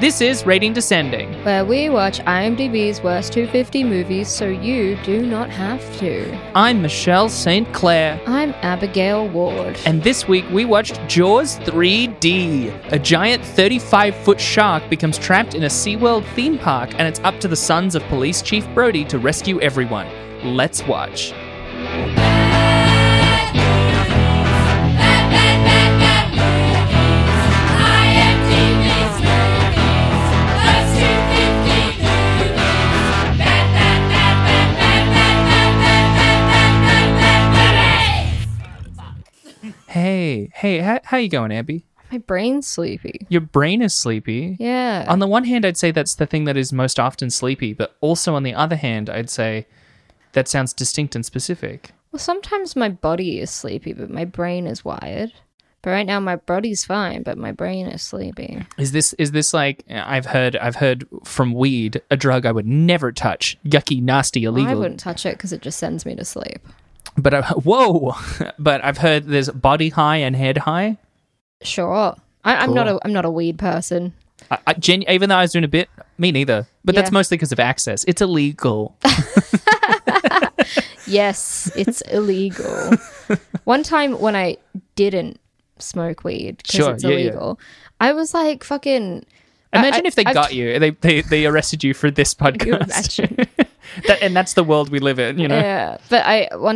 This is Rating Descending, where we watch IMDb's worst 250 movies so you do not have to. I'm Michelle St. Clair. I'm Abigail Ward. And this week we watched Jaws 3D. A giant 35-foot shark becomes trapped in a SeaWorld theme park, and it's up to the sons of Police Chief Brody to rescue everyone. Let's watch. Hey, how you going, Abby? My brain's sleepy. Your brain is sleepy? Yeah. On the one hand, I'd say that's the thing that is most often sleepy, but also on the other hand, I'd say that sounds distinct and specific. Well, sometimes my body is sleepy, but my brain is wired. But right now my body's fine, but my brain is sleepy. Is this like I've heard from weed, a drug I would never touch, yucky, nasty, illegal. Well, I wouldn't touch it because it just sends me to sleep. But but I've heard there's body high and head high. Sure, I'm not a weed person. Even though I was doing a bit, me neither. But that's mostly because of access. It's illegal. Yes, it's illegal. One time when I didn't smoke weed because it's illegal, I was like fucking. Imagine if they got you. They arrested you for this podcast. Can you imagine? And that's the world we live in, you know? Yeah, but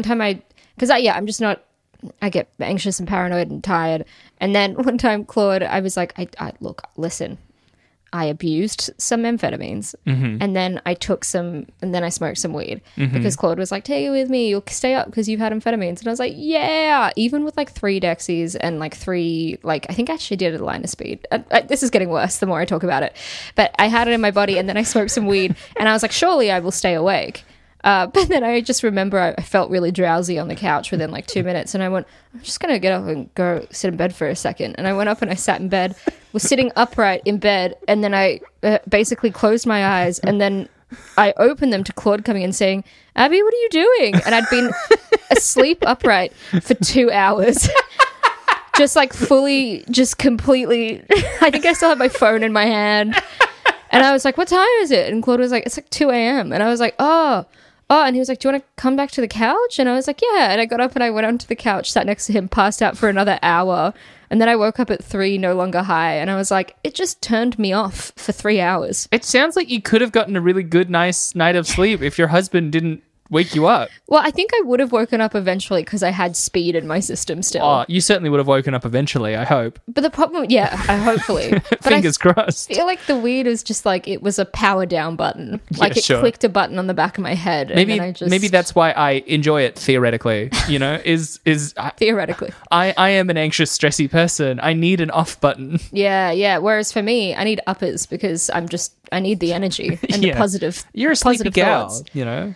I'm just not, I get anxious and paranoid and tired. And then one time, Claude, I was like, listen, I abused some amphetamines and then I took some, and then I smoked some weed because Claude was like, take it with me, you'll stay up because you've had amphetamines. And I was like, yeah, even with like 3 Dexies and like 3, like I think I actually did a line of speed. This is getting worse the more I talk about it. But I had it in my body and then I smoked some weed and I was like, surely I will stay awake. But then I just remember I felt really drowsy on the couch within like 2 minutes and I went, I'm just going to get up and go sit in bed for a second. And I went up and I sat in bed, was sitting upright in bed, and then I basically closed my eyes and then I opened them to Claude coming in saying, Abby, what are you doing? And I'd been asleep upright for 2 hours. Just like fully, just completely, I think I still had my phone in my hand. And I was like, what time is it? And Claude was like, it's like 2 a.m. And I was like, oh, and he was like, do you want to come back to the couch? And I was like, yeah. And I got up and I went onto the couch, sat next to him, passed out for another hour. And then I woke up at 3, no longer high. And I was like, it just turned me off for 3 hours. It sounds like you could have gotten a really good, nice night of sleep if your husband didn't wake you up. Well, I think I would have woken up eventually because I had speed in my system still. Oh, you certainly would have woken up eventually, I hope. But the problem, hopefully. Fingers crossed. I feel like the weed was just like, it was a power down button. Like it clicked a button on the back of my head. Maybe that's why I enjoy it theoretically, you know, theoretically. I am an anxious, stressy person. I need an off button. Yeah. Whereas for me, I need uppers because I need the energy and the positive. You're a sleepy gal, thoughts. You know?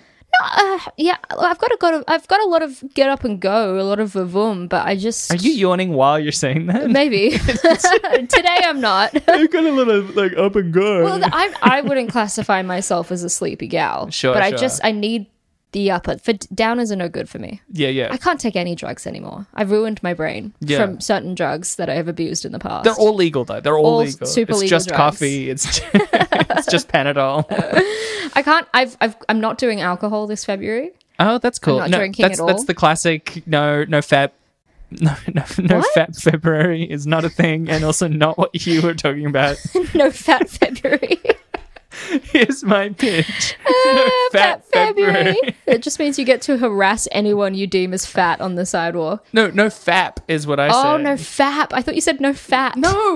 I've got a lot of get up and go, a lot of vavoom, but I just... Are you yawning while you're saying that? Maybe. Today I'm not. I've got a lot of like up and go. Well, I wouldn't classify myself as a sleepy gal. Sure, but I need the upper. Downers are no good for me. Yeah. I can't take any drugs anymore. I've ruined my brain from certain drugs that I have abused in the past. They're all legal though. They're all legal. Super legal. It's just drugs. coffee. It's just Panadol. I can't. I'm not doing alcohol this February. Oh, that's cool. I'm not drinking at all. That's the classic. No fat. No fat February is not a thing, and also not what you were talking about. No fat February. Here's my pitch. No fat February. It just means you get to harass anyone you deem as fat on the sidewalk. No fap is what I said. Oh, no fap. I thought you said no fat. No.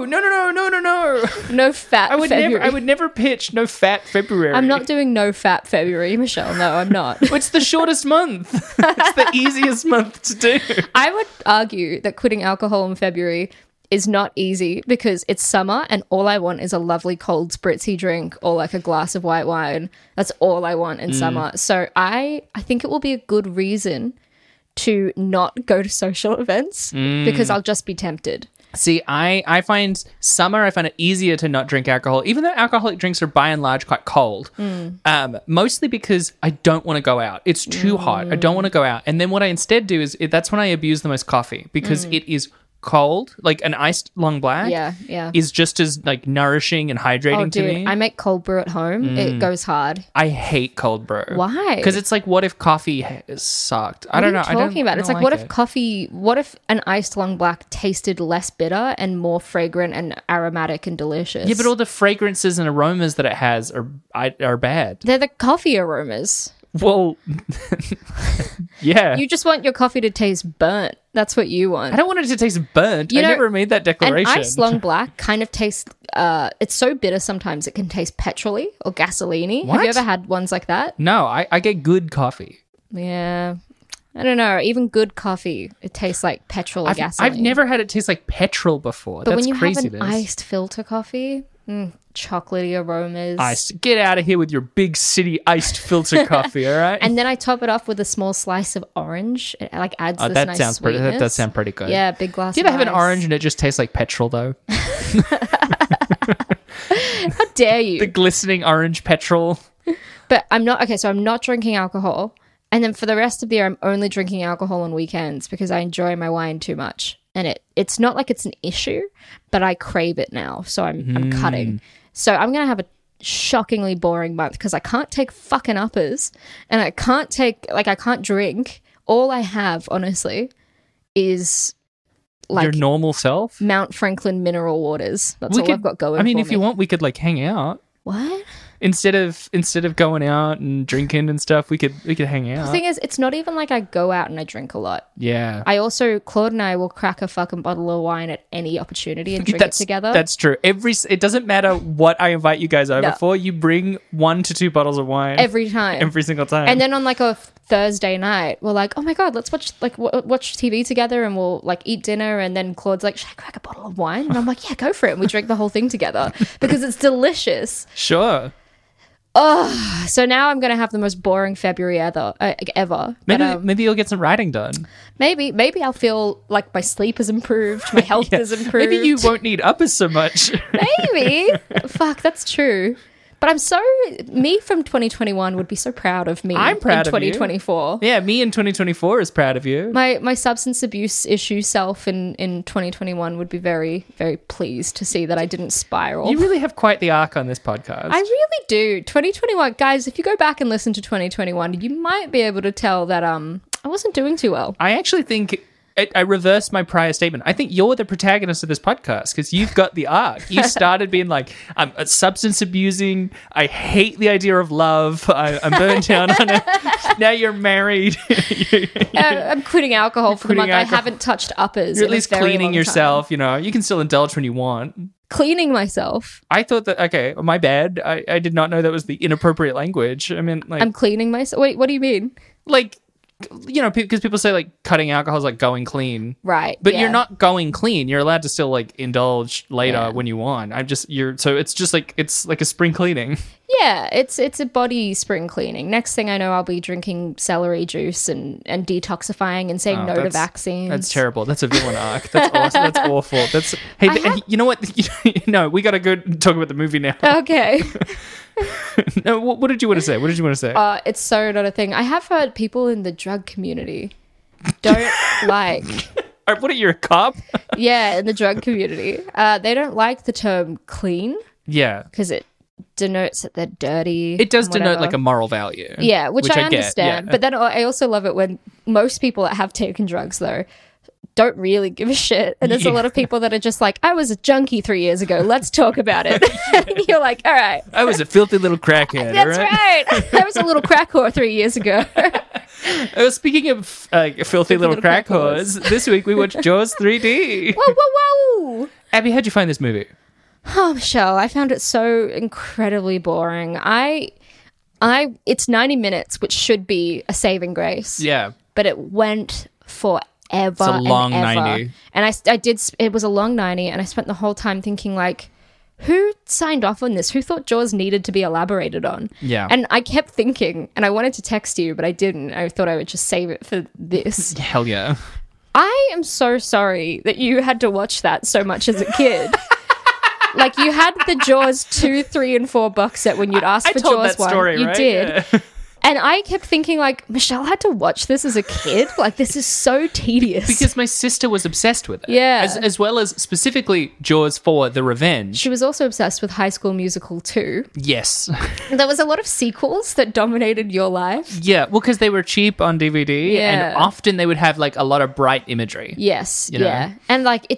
No fat February. I would never pitch no fat February. I'm not doing no fat February, Michelle. No, I'm not. It's the shortest month. It's the easiest month to do. I would argue that quitting alcohol in February is not easy because it's summer and all I want is a lovely cold spritzy drink or like a glass of white wine. That's all I want in summer. So I think it will be a good reason to not go to social events because I'll just be tempted. See, I find it easier to not drink alcohol, even though alcoholic drinks are by and large quite cold. Mostly because I don't want to go out. It's too hot. I don't want to go out. And then what I instead do is that's when I abuse the most coffee because it is cold, like an iced long black, Yeah. is just as like nourishing and hydrating Oh, to dude, me. I make cold brew at home. It goes hard. I hate cold brew. Why? Because it's like, what if coffee sucked? I don't know. What are you talking about? It's like, what if coffee? what if an iced long black tasted less bitter and more fragrant and aromatic and delicious? Yeah, but all the fragrances and aromas that it has are bad. They're the coffee aromas. Well, yeah. You just want your coffee to taste burnt. That's what you want. I don't want it to taste burnt. You I know, never made that declaration. An iced long black kind of tastes, it's so bitter sometimes it can taste petrol-y or gasoline-y. Have What? you ever had ones like that? No, I get good coffee. Yeah. I don't know. Even good coffee, it tastes like petrol or gasoline. I've never had it taste like petrol before. But That's when you crazy. have an iced filter coffee, chocolatey aromas. Iced. Get out of here with your big city iced filter coffee, all right? And then I top it off with a small slice of orange. It like adds this that nice sounds pretty. That sweetness. does sound pretty good. Yeah, big glass. Do you ever of have an ice. orange and it just tastes like petrol though? How dare you? The glistening orange petrol. But I'm not okay. So I'm not drinking alcohol, and then for the rest of the year, I'm only drinking alcohol on weekends because I enjoy my wine too much. And it's not like it's an issue, but I crave it now, so I'm cutting. So I'm gonna have a shockingly boring month because I can't take fucking uppers, and I can't drink. All I have, honestly, is like Your normal self. Mount Franklin mineral waters. That's all I've got going. I mean, for if you me. want, we could like hang out What? instead of going out and drinking and stuff. We could hang out. The thing is, it's not even like I go out and I drink a lot. Yeah. Claude and I will crack a fucking bottle of wine at any opportunity and drink it together. That's true. It doesn't matter what I invite you guys over No. for. You bring 1 to 2 bottles of wine every time. every single time. And then on like a Thursday night, we're like, oh my God, let's watch watch TV together and we'll like eat dinner. And then Claude's like, should I crack a bottle of wine? And I'm like, yeah, go for it. And we drink the whole thing together because it's delicious. Sure. So now I'm going to have the most boring February ever. Maybe you'll get some writing done. Maybe I'll feel like my sleep has improved, my health has improved. Maybe you won't need uppers so much. Maybe. Fuck, that's true. But me from 2021 would be so proud of me. I'm proud in of you. 2024. Yeah, me in 2024 is proud of you. My substance abuse issue self in 2021 would be very, very pleased to see that I didn't spiral. You really have quite the arc on this podcast. I really do. 2021, guys, if you go back and listen to 2021, you might be able to tell that I wasn't doing too well. I actually think I reversed my prior statement. I think you're the protagonist of this podcast because you've got the arc. You started being like, I'm substance abusing. I hate the idea of love. I'm burned down on it. Now you're married. I'm quitting alcohol for the month. quitting alcohol. I haven't touched uppers. You're at in a least very cleaning long time. yourself. You know, you can still indulge when you want. Cleaning myself. I thought that, okay, my bad. I did not know that was the inappropriate language. I mean, like, I'm cleaning myself. Wait, what do you mean? like, you know, because people say like cutting alcohol is like going clean. Right. But yeah. you're not going clean. You're allowed to still like indulge later Yeah. when you want. So it's just like it's like a spring cleaning. Yeah, it's a body spring cleaning. Next thing I know, I'll be drinking celery juice and detoxifying and saying no to vaccines. That's terrible. That's a villain arc. That's awesome. That's awful. You know what? No, we gotta go talk about the movie now. Okay. No, what did you want to say? What did you want to say? It's so not a thing. I have heard people in the drug community don't like. What are you, a cop? Yeah, in the drug community, they don't like the term clean Yeah, because it denotes that they're dirty. it does and denote whatever. like a moral value. Yeah, which I get, understand. yeah. But then I also love it when most people that have taken drugs, though, don't really give a shit. And there's a lot of people that are just like, I was a junkie 3 years ago. Let's talk about it. And you're like, all right. I was a filthy little crackhead. That's all right. right. I was a little crack whore 3 years ago. Speaking of filthy little crack whores, this week we watched Jaws 3D. Whoa, whoa, whoa. Abby, how'd you find this movie? Oh, Michelle, I found it so incredibly boring. It's 90 minutes, which should be a saving grace. Yeah. But it went forever. It's a long and ever. 90. And it was a long 90, and I spent the whole time thinking, like, who signed off on this? Who thought Jaws needed to be elaborated on? Yeah. And I kept thinking, and I wanted to text you, but I didn't. I thought I would just save it for this. Hell yeah. I am so sorry that you had to watch that so much as a kid. Like, you had the Jaws 2, 3, and 4 box set when you'd ask I for told Jaws that story, 1. You right? did. Yeah. And I kept thinking, like, Michelle had to watch this as a kid. Like, this is so tedious. Because my sister was obsessed with it. Yeah. As well as specifically Jaws 4, The Revenge. She was also obsessed with High School Musical 2. Yes. There was a lot of sequels that dominated your life. Yeah, well, because they were cheap on DVD, Yeah. and often they would have, like, a lot of bright imagery. Yes, You know? yeah. And, like,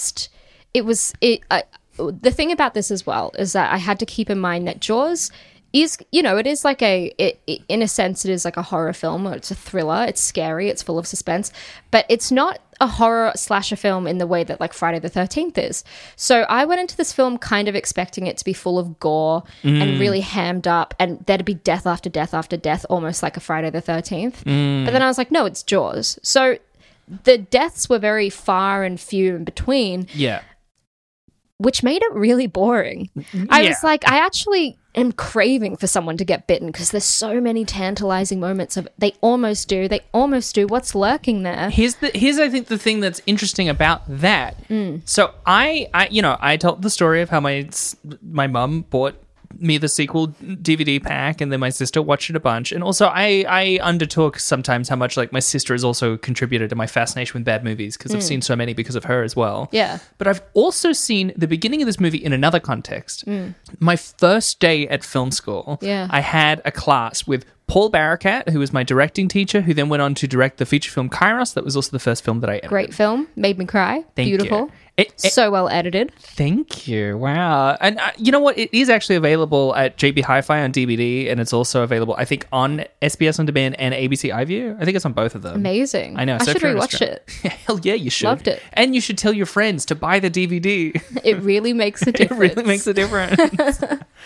the thing about this as well is that I had to keep in mind that Jaws is, you know, it is like in a sense, it is like a horror film. It's a thriller. It's scary. It's full of suspense. But it's not a horror slasher film in the way that, like, Friday the 13th is. So I went into this film kind of expecting it to be full of gore and really hammed up, and there'd be death after death after death, almost like a Friday the 13th. But then I was like, no, it's Jaws. So the deaths were very far and few in between. Yeah. Which made it really boring. I was like, I actually am craving for someone to get bitten because there's so many tantalizing moments of they almost do. What's lurking there? Here's I think the thing that's interesting about that. So I told the story of how my mum bought me the sequel DVD pack, and then my sister watched it a bunch. And also I undertook sometimes how much, like, my sister has also contributed to my fascination with bad movies because I've seen so many because of her as well. Yeah. But I've also seen the beginning of this movie in another context. My first day at film school, Yeah. I had a class with Paul Barakat, who was my directing teacher, who then went on to direct the feature film Kairos. That was also the first film that I edited. Great film. Made me cry. Thank Beautiful. you. It- So well edited. Thank you. Wow. And you know what? It is actually available at JB Hi-Fi on DVD, and it's also available, I think, on SBS On Demand and ABC iView. I think it's on both of them. Amazing. I know. I so should if you're in rewatch Australia- it. Hell yeah, you should. Loved it. And you should tell your friends to buy the DVD. It really makes a It difference. really makes a difference.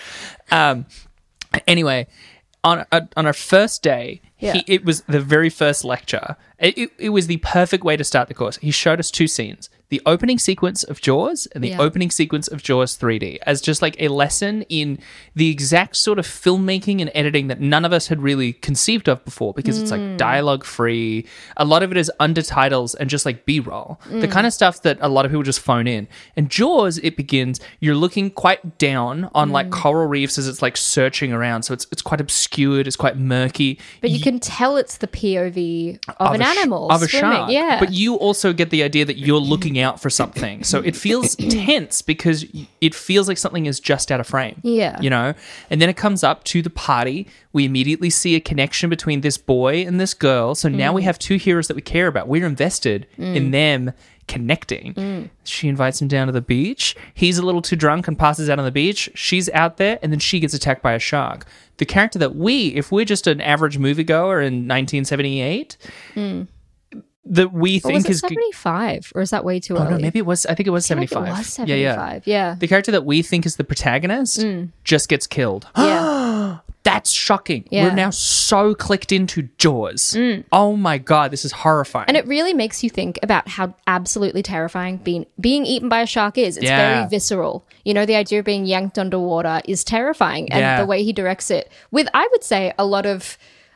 Anyway, on our first day, Yeah. it was the very first lecture. It was the perfect way to start the course. He showed us two scenes. The opening sequence of Jaws and the Yeah. opening sequence of Jaws 3D as just like a lesson in the exact sort of filmmaking and editing that none of us had really conceived of before, because it's like dialogue free. A lot of it is undertitles and just like B-roll. The kind of stuff that a lot of people just phone in. And Jaws, it begins, you're looking quite down on like coral reefs as it's like searching around. So it's quite obscured, it's quite murky. But you can tell it's the POV of an animal. Of a swimming. shark. Yeah. But you also get the idea that you're looking out for something. So it feels tense because it feels like something is just out of frame. Yeah. You know? And then it comes up to the party. We immediately see a connection between this boy and this girl. So now we have two heroes that we care about. We're invested in them connecting. She invites him down to the beach. He's a little too drunk and passes out on the beach. She's out there, and then she gets attacked by a shark. The character that if we're just an average moviegoer in 1978, that we Or think was it is 75? Or is that way too Oh early? no, maybe it was. I think it was I feel like 75. It was 75. Yeah. The character that we think is the protagonist just gets killed. Yeah. That's shocking. Yeah. We're now so clicked into Jaws. Oh my god, this is horrifying. And it really makes you think about how absolutely terrifying being eaten by a shark is. It's Yeah. very visceral. You know, the idea of being yanked underwater is terrifying. And Yeah. the way he directs it with, I would say, a lot of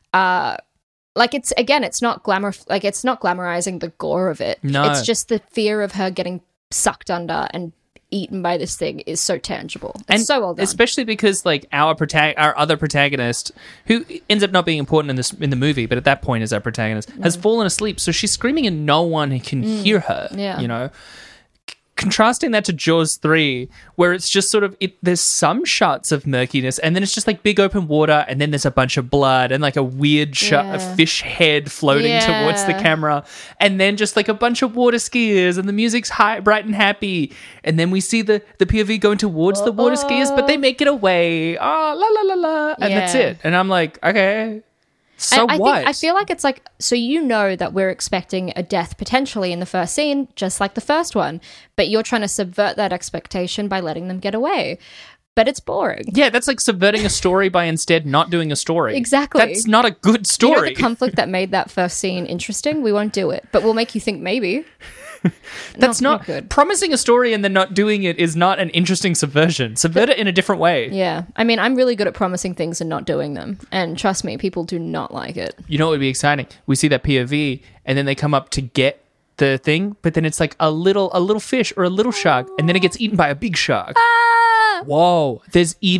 it's not it's not glamorizing the gore of it. No. It's just the fear of her getting sucked under and eaten by this thing is so tangible. It's so well done. Especially because like our other protagonist, who ends up not being important in the movie, but at that point is our protagonist, has fallen asleep. So she's screaming and no one can hear her. Yeah. You know? Contrasting that to Jaws 3, where it's just sort of, there's some shots of murkiness, and then it's just like big open water, and then there's a bunch of blood, and like a weird a fish head floating towards the camera, and then just like a bunch of water skiers, and the music's bright and happy, and then we see the POV going towards the water skiers, but they make it away, la la la la, and that's Yeah. it. And I'm like, okay, so And what? I feel like it's like, so you know that we're expecting a death potentially in the first scene, just like the first one, but you're trying to subvert that expectation by letting them get away. But it's boring. Yeah, that's like subverting a story by instead not doing a story. Exactly. That's not a good You story. know the conflict that made that first scene interesting? We won't do it, but we'll make you think maybe. That's not good. Promising a story and then not doing it is not an interesting subversion. Subvert it in a different way. Yeah. I mean, I'm really good at promising things and not doing them. And trust me, people do not like it. You know what would be exciting? We see that POV and then they come up to get the thing, but then it's like a little fish or a little shark, and then it gets eaten by a big shark. Ah! Whoa, there's even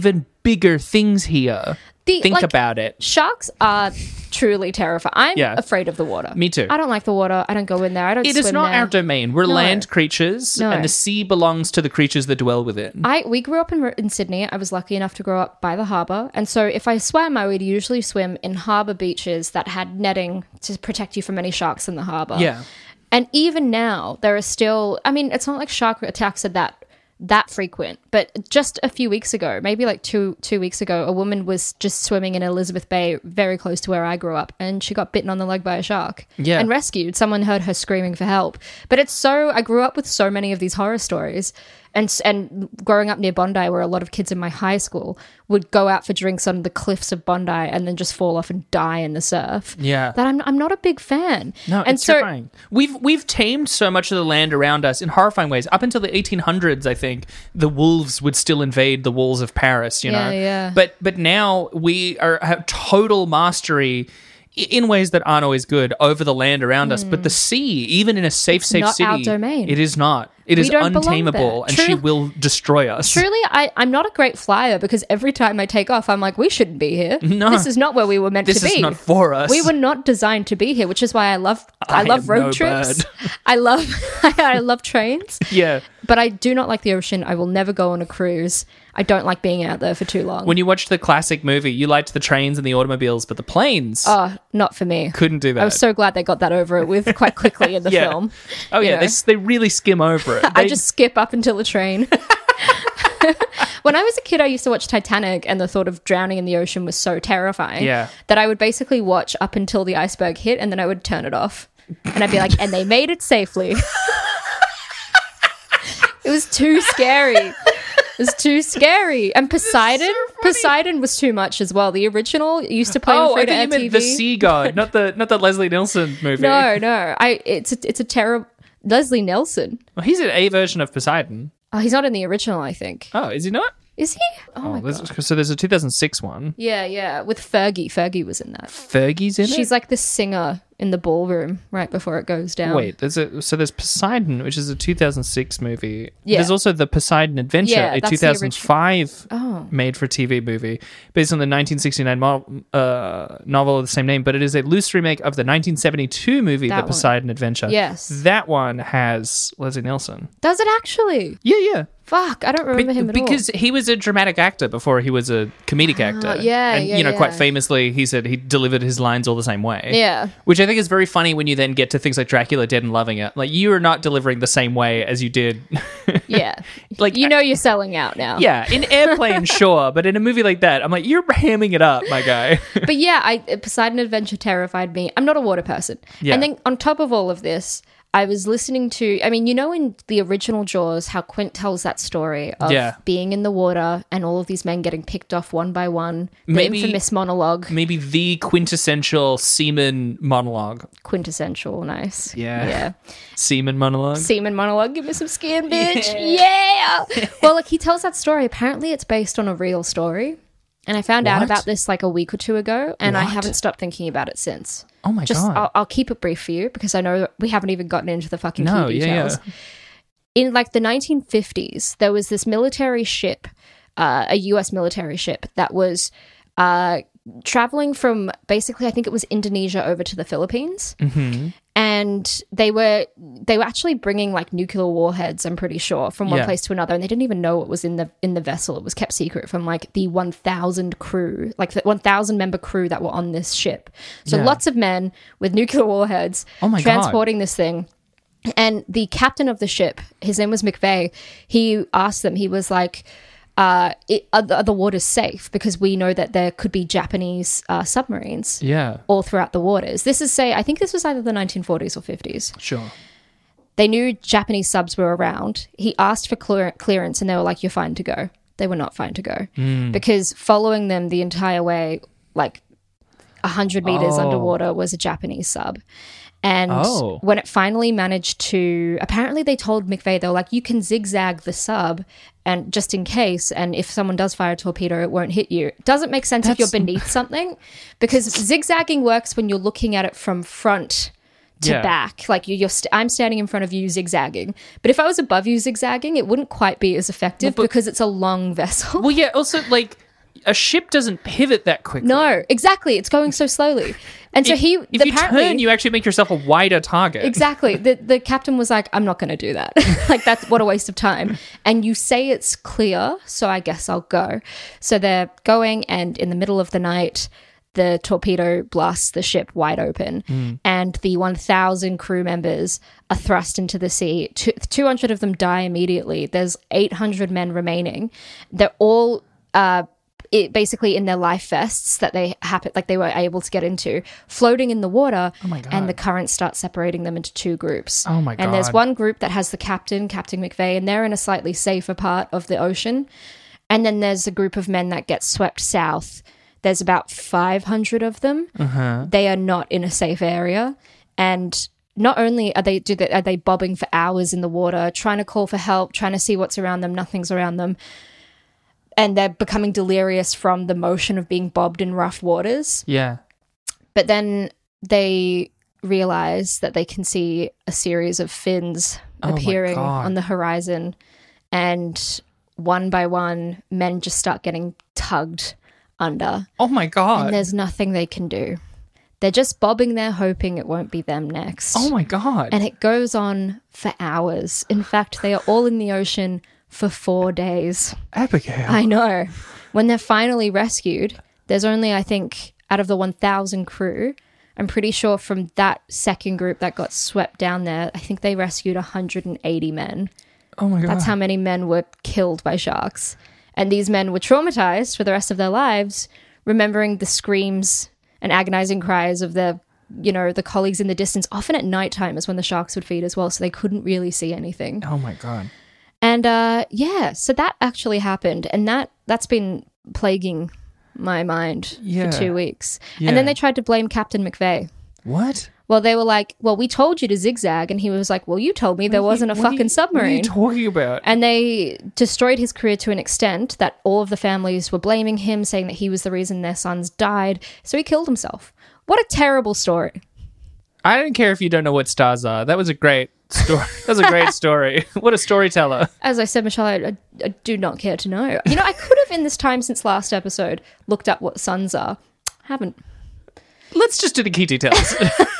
bigger things here. Think like, about it. Sharks are truly terrifying. I'm Yeah. afraid of the water. Me too. I don't like the water. I don't go in there. I don't swim It is not there. our domain. We're No. land creatures, No. and the sea belongs to the creatures that dwell within. We grew up in Sydney. I was lucky enough to grow up by the harbour. And so if I swam, I would usually swim in harbour beaches that had netting to protect you from any sharks in the harbour. Yeah. And even now, there are still, I mean, it's not like shark attacks are that frequent, but just a few weeks ago, maybe like two weeks ago, a woman was just swimming in Elizabeth Bay, very close to where I grew up, and she got bitten on the leg by a shark and rescued. Someone heard her screaming for help. But I grew up with so many of these horror stories. And growing up near Bondi, where a lot of kids in my high school would go out for drinks on the cliffs of Bondi and then just fall off and die in the surf. Yeah. That I'm not a big fan. No, and it's terrifying. We've tamed so much of the land around us in horrifying ways. Up until the 1800s, I think, the wolves would still invade the walls of Paris, you know? Yeah. But now we have total mastery in ways that aren't always good over the land around us. But the sea, even in a safe not city, our domain. it is not. It We is don't belong untamable, there. and she will destroy us. Truly, I'm not a great flyer because every time I take off, I'm like, we shouldn't be here. No. This is not where we were meant This to be. is not for us. We were not designed to be here, which is why I love am road no trips. bird. I love trains. Yeah. But I do not like the ocean. I will never go on a cruise. I don't like being out there for too long. When you watched the classic movie, you liked the trains and the automobiles, but the planes Not for me. couldn't do that. I was so glad they got that over it with quite quickly in the Yeah. film. Oh, You yeah. know. They really skim over it. I just skip up until the train. When I was a kid, I used to watch Titanic, and the thought of drowning in the ocean was so terrifying that I would basically watch up until the iceberg hit, and then I would turn it off. And I'd be like, and they made it safely. It was too scary. It was too scary. And Poseidon was too much as well. The original used to play on I free to thought air you meant TV. the Sea God, not the Leslie Nielsen movie. No. It's a terrible Leslie Nelson. Well, he's a version of Poseidon. Oh, he's not in the original, I think. Oh, is he not? Is he? Oh my god. So there's a 2006 one. Yeah, with Fergie. Fergie was in that. Fergie's in it? She's like the singer in the ballroom right before it goes down. Wait, there's Poseidon, which is a 2006 movie. Yeah. There's also The Poseidon Adventure, Yeah, a that's the 2005 Oh. made-for-TV movie based on the 1969 novel of the same name, but it is a loose remake of the 1972 movie That The one. Poseidon Adventure. Yes. That one has Leslie Nielsen. Does it actually? Yeah. Fuck, I don't remember him at all. Because he was a dramatic actor before he was a comedic actor. yeah, and yeah, quite yeah. famously, he said he delivered his lines all the same way. Yeah. Which I think is very funny when you then get to things like Dracula Dead and Loving It. Like, you are not delivering the same way as you did. Yeah. Like, You know you're selling out now. yeah, in Airplane, sure, but in a movie like that, I'm like, you're hamming it up, my guy. But yeah, Poseidon Adventure terrified me. I'm not a water person. Yeah. And then on top of all of this, I was listening to, in the original Jaws, how Quint tells that story of Yeah. being in the water and all of these men getting picked off one by one. The Maybe- infamous monologue. Maybe the quintessential semen monologue. Quintessential, nice. Yeah. Semen monologue. Semen monologue, give me some skin, bitch. Yeah. Well, he tells that story. Apparently it's based on a real story. And I found out What? about this like a week or two ago, and I What? haven't stopped thinking about it since. Oh my God. I'll keep it brief for you because I know we haven't even gotten into the fucking No, key yeah, details. In like the 1950s, there was this military ship, a US military ship that was traveling from basically, I think it was Indonesia over to the Philippines. Mm-hmm. And they were actually bringing like nuclear warheads, I'm pretty sure, from one Yeah. place to another, and they didn't even know what was in the vessel. It was kept secret from like the 1,000 crew, like the 1,000 member crew that were on this ship. So Yeah. lots of men with nuclear warheads Oh my God. transporting this thing. And the captain of the ship, his name was McVeigh, he asked them, he was like, are the waters safe? Because we know that there could be Japanese submarines Yeah, all throughout the waters. I think this was either the 1940s or 50s. sure. They knew Japanese subs were around. He asked for clearance and they were like, you're fine to go. They were not fine to go. Because following them the entire way, like 100 meters underwater, was a Japanese sub. And when it finally managed to, apparently they told McVeigh, they were like, you can zigzag the sub and just in case, and if someone does fire a torpedo, it won't hit you. It doesn't make sense if you're beneath something, because zigzagging works when you're looking at it from front to back. Like I'm standing in front of you zigzagging. But if I was above you zigzagging, it wouldn't quite be as effective because it's a long vessel. Well, yeah, also, like, a ship doesn't pivot that quickly. No, exactly. It's going so slowly. And so If you turn, you actually make yourself a wider target. Exactly. The captain was like, I'm not going to do that. Like, that's what a waste of time. And you say it's clear, so I guess I'll go. So they're going, and in the middle of the night, the torpedo blasts the ship wide open, and the 1,000 crew members are thrust into the sea. 200 of them die immediately. There's 800 men remaining. They're all basically in their life vests that they were able to get into, floating in the water. Oh my God. And the current starts separating them into two groups. Oh my God. And there's one group that has the Captain McVeigh, and they're in a slightly safer part of the ocean. And then there's a group of men that get swept south. There's about 500 of them. They are not in a safe area. And not only are they bobbing for hours in the water, trying to call for help, trying to see what's around them, nothing's around them. And they're becoming delirious from the motion of being bobbed in rough waters. Yeah. But then they realize that they can see a series of fins appearing on the horizon. And one by one, men just start getting tugged under. Oh my God. And there's nothing they can do. They're just bobbing there, hoping it won't be them next. Oh my God. And it goes on for hours. In fact, they are all in the ocean for 4 days. Abigail. I know. When they're finally rescued, there's only, I think, out of the 1,000 crew, I'm pretty sure from that second group that got swept down there, I think they rescued 180 men. Oh my God. That's how many men were killed by sharks. And these men were traumatized for the rest of their lives, remembering the screams and agonizing cries of the colleagues in the distance. Often at nighttime is when the sharks would feed as well, so they couldn't really see anything. Oh my God. And so that actually happened, and that's been plaguing my mind for 2 weeks. Yeah. And then they tried to blame Captain McVeigh. What? Well, they were like, well, we told you to zigzag. And he was like, well, you told me there wasn't a fucking submarine. What are you talking about? And they destroyed his career to an extent that all of the families were blaming him, saying that he was the reason their sons died. So he killed himself. What a terrible story. I don't care if you don't know what stars are. That was a great story. That was a great story. What a storyteller. As I said, Michelle, I do not care to know. You know, I could have, in this time since last episode, looked up what suns are. Haven't. Let's just do the key details.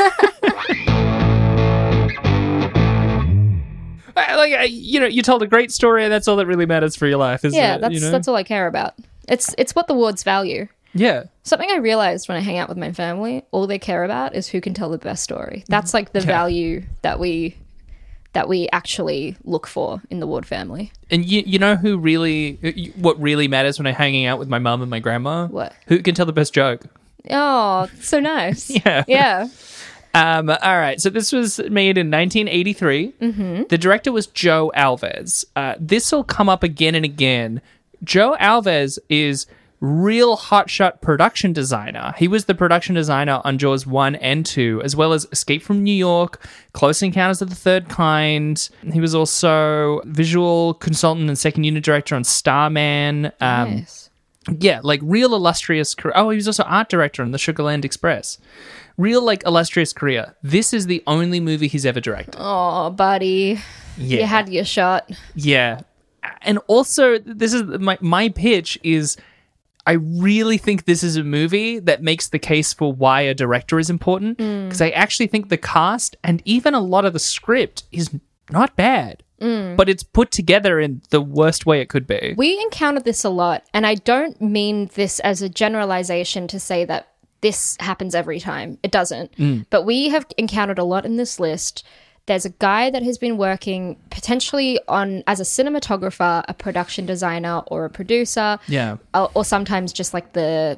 You told a great story, and that's all that really matters for your life, isn't it? Yeah, that's all I care about. It's what the wards value. Yeah. Something I realized when I hang out with my family, all they care about is who can tell the best story. That's like the value that we actually look for in the Ward family. And you know what really matters when I'm hanging out with my mum and my grandma? What? Who can tell the best joke? Oh, so nice. Yeah. Yeah. All right. So this was made in 1983. Mm-hmm. The director was Joe Alves. This will come up again and again. Joe Alves is real hotshot production designer. He was the production designer on Jaws 1 and 2, as well as Escape from New York, Close Encounters of the Third Kind. He was also visual consultant and second unit director on Starman. Nice. Yeah, like real illustrious career. Oh, he was also art director on the Sugarland Express. Real, like, illustrious career. This is the only movie he's ever directed. Oh, buddy. Yeah. You had your shot. Yeah. And also, this is my pitch is I really think this is a movie that makes the case for why a director is important, because I actually think the cast and even a lot of the script is not bad, but it's put together in the worst way it could be. We encountered this a lot, and I don't mean this as a generalization to say that this happens every time. It doesn't. But we have encountered a lot in this list. There's a guy that has been working potentially as a cinematographer, a production designer, or a producer. Yeah. Or sometimes just like the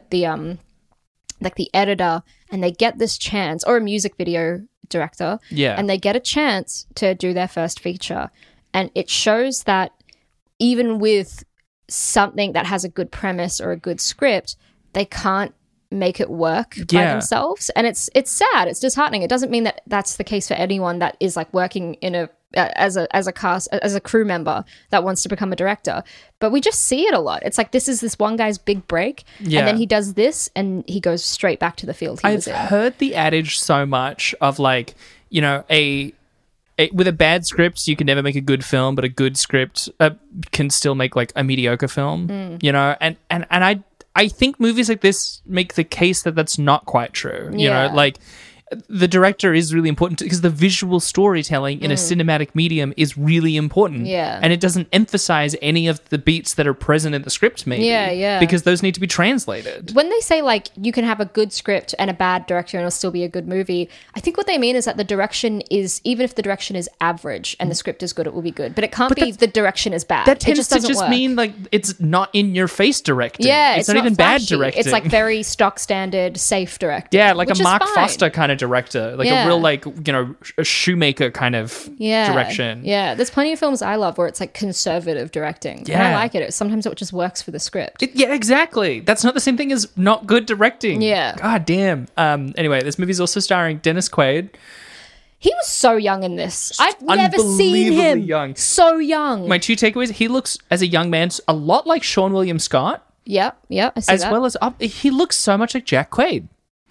editor, and they get this chance, or a music video director. Yeah. And they get a chance to do their first feature. And it shows that even with something that has a good premise or a good script, they can't make it work by themselves, and it's sad, it's disheartening. It doesn't mean that that's the case for anyone that is like working in as a crew member that wants to become a director, but we just see it a lot. It's like this is this one guy's big break, and then he does this and he goes straight back to the field he was in. I've heard the adage so much of like, you know, with a bad script, you can never make a good film, but a good script can still make like a mediocre film, you know, and I think movies like this make the case that that's not quite true. You Yeah. know, like the director is really important because the visual storytelling in a cinematic medium is really important. Yeah. And it doesn't emphasize any of the beats that are present in the script, maybe. Yeah, yeah. Because those need to be translated. When they say like you can have a good script and a bad director and it'll still be a good movie, I think what they mean is that the direction is, even if the direction is average and the script is good, it will be good. But it can't be the direction is bad. That It tends just to doesn't just work. mean like it's not in your face directing. Yeah, it's not even bad flashy. directing. It's like very stock standard, safe directing. yeah, like which a is Mark fine. Foster kind of director, like Yeah. a real like a Shoemaker kind of direction. Yeah, there's plenty of films I love where it's like conservative directing. And Yeah. I like it. Sometimes it just works for the script. Yeah, exactly. That's not the same thing as not good directing. Yeah. God damn. Anyway, this movie's also starring Dennis Quaid. He was so young in this. I've never seen Unbelievably him young. so young. My two takeaways: he looks as a young man a lot like Sean William Scott, Yep, I see as that. well as he looks so much like Jack Quaid,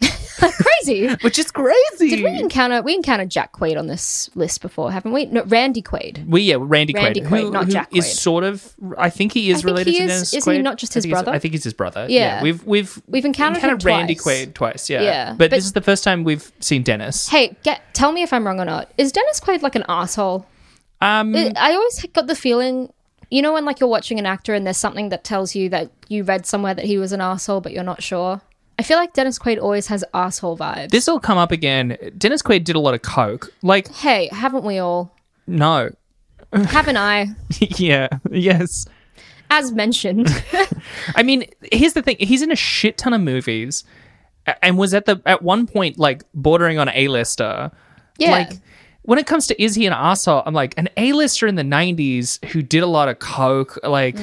Crazy. which is crazy. Did we encountered Jack Quaid on this list before, haven't we? No, Randy Quaid. Randy Randy Quaid, Quaid, not Jack is Quaid. sort of. I think he is I think related he to is. Dennis Isn't he Quaid. not just I his think he's- brother? I think he's his brother. Yeah. We've encountered him Randy twice. Quaid twice. Yeah, Yeah, but but- this is the first time we've seen Dennis. Hey, tell me if I'm wrong or not. Is Dennis Quaid like an asshole? I always got the feeling, you know, when like you're watching an actor and there's something that tells you that you read somewhere that he was an asshole, but you're not sure. I feel like Dennis Quaid always has asshole vibes. This will come up again. Dennis Quaid did a lot of coke. Like, Hey, haven't we all? no. Haven't I? Yeah. Yes. As mentioned. I mean, here's the thing. He's in a shit ton of movies and was at one point like bordering on A-lister. Yeah. Like, when it comes to is he an asshole, I'm like, an A-lister in the 90s who did a lot of coke, like,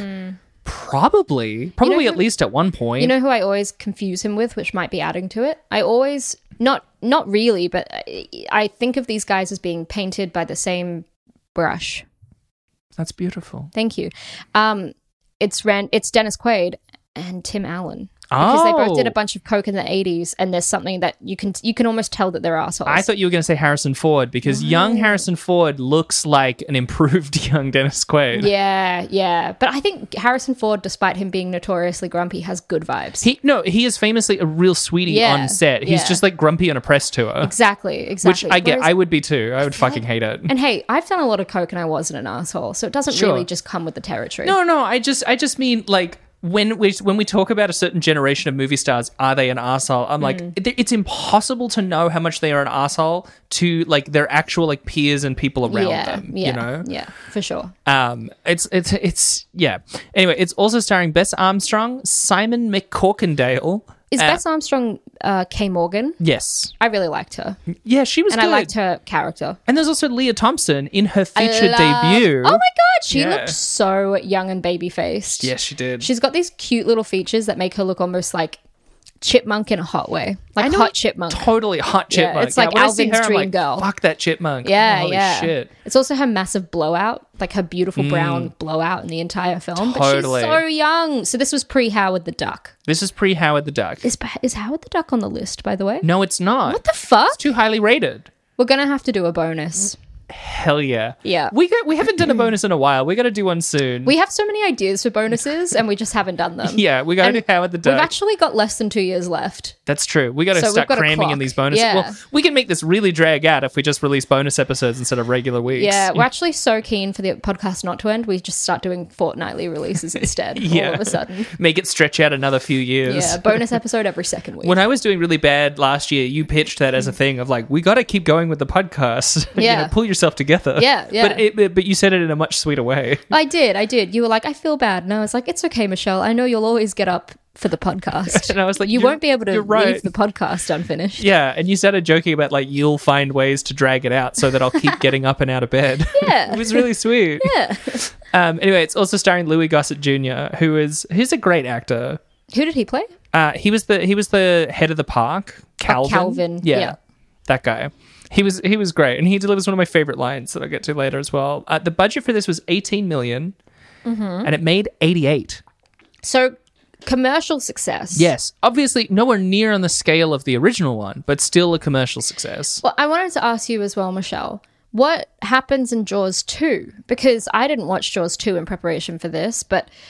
probably at least at one point. You know who I always confuse him with, which might be adding to it? I always, not really, but I think of these guys as being painted by the same brush. That's beautiful. Thank you. It's Dennis Quaid and Tim Allen. Because they both did a bunch of coke in the 80s, and there's something that you can almost tell that they're assholes. I thought you were going to say Harrison Ford, because young Harrison Ford looks like an improved young Dennis Quaid. Yeah. But I think Harrison Ford, despite him being notoriously grumpy, has good vibes. He is famously a real sweetie Yeah, on set. He's yeah. just like grumpy on a press tour. Exactly. Which I get. Whereas- I would be too. I would fucking hate it. and hey, I've done a lot of coke and I wasn't an asshole, so it doesn't Sure. really just come with the territory. No. I just mean like when we talk about a certain generation of movie stars, are they an asshole? I'm like, it's impossible to know how much they are an asshole to like their actual like peers and people around them. Yeah, You know. yeah, for sure. It's yeah. Anyway, it's also starring Bess Armstrong, Simon McCorkindale. Is Bess Armstrong Kay Morgan? Yes. I really liked her, Yeah, she was and good. I liked her character. And there's also Leah Thompson in her feature I debut. Oh my god, she Yeah. looked so young and baby faced. Yes, she did. She's got these cute little features that make her look almost like Chipmunk in a hot way, like know hot it- Chipmunk. Totally hot chipmunk. it's like when I see Alvin's her, I'm dream like, girl. Fuck that chipmunk. Yeah, Holy yeah. shit. It's also her massive blowout, like her beautiful brown blowout in the entire film. Totally. But she's so young. So this was pre Howard the Duck. This is pre Howard the Duck. Is Howard the Duck on the list, by the way? No, it's not. What the fuck? It's too highly rated. We're gonna have to do a bonus. Hell yeah. Yeah. We haven't done a bonus in a while. We got to do one soon. We have so many ideas for bonuses, and we just haven't done them. Yeah, we got to And do Howard the We've Duck. actually got less than 2 years left. That's true. We got to So we've start got a cramming in clock. these bonuses. Yeah. Well, we can make this really drag out if we just release bonus episodes instead of regular weeks. Yeah, we're actually so keen for the podcast not to end. We just start doing fortnightly releases instead. Yeah. All of a sudden. Make it stretch out another few years. Yeah, bonus episode every second week. When I was doing really bad last year, you pitched that as a thing of like, we got to keep going with the podcast. Yeah. Pull yourself together. Yeah. But you said it in a much sweeter way. I did. You were like, I feel bad. And I was like, it's okay, Michelle. I know you'll always get up for the podcast. And I was like, you "You're- won't be able to you're right." leave the podcast unfinished. Yeah, and you started joking about like you'll find ways to drag it out so that I'll keep getting up and out of bed. Yeah. It was really sweet. Yeah. Anyway, it's also starring Louis Gossett Jr., who's a great actor. Who did he play? He was the head of the park, Calvin. Calvin, Yeah, yeah. that guy. He was great, and he delivers one of my favorite lines that I'll get to later as well. The budget for this was $18 million, and it made 88. So, commercial success. Yes, obviously nowhere near on the scale of the original one, but still a commercial success. Well, I wanted to ask you as well, Michelle, what happens in Jaws 2? Because I didn't watch Jaws 2 in preparation for this, but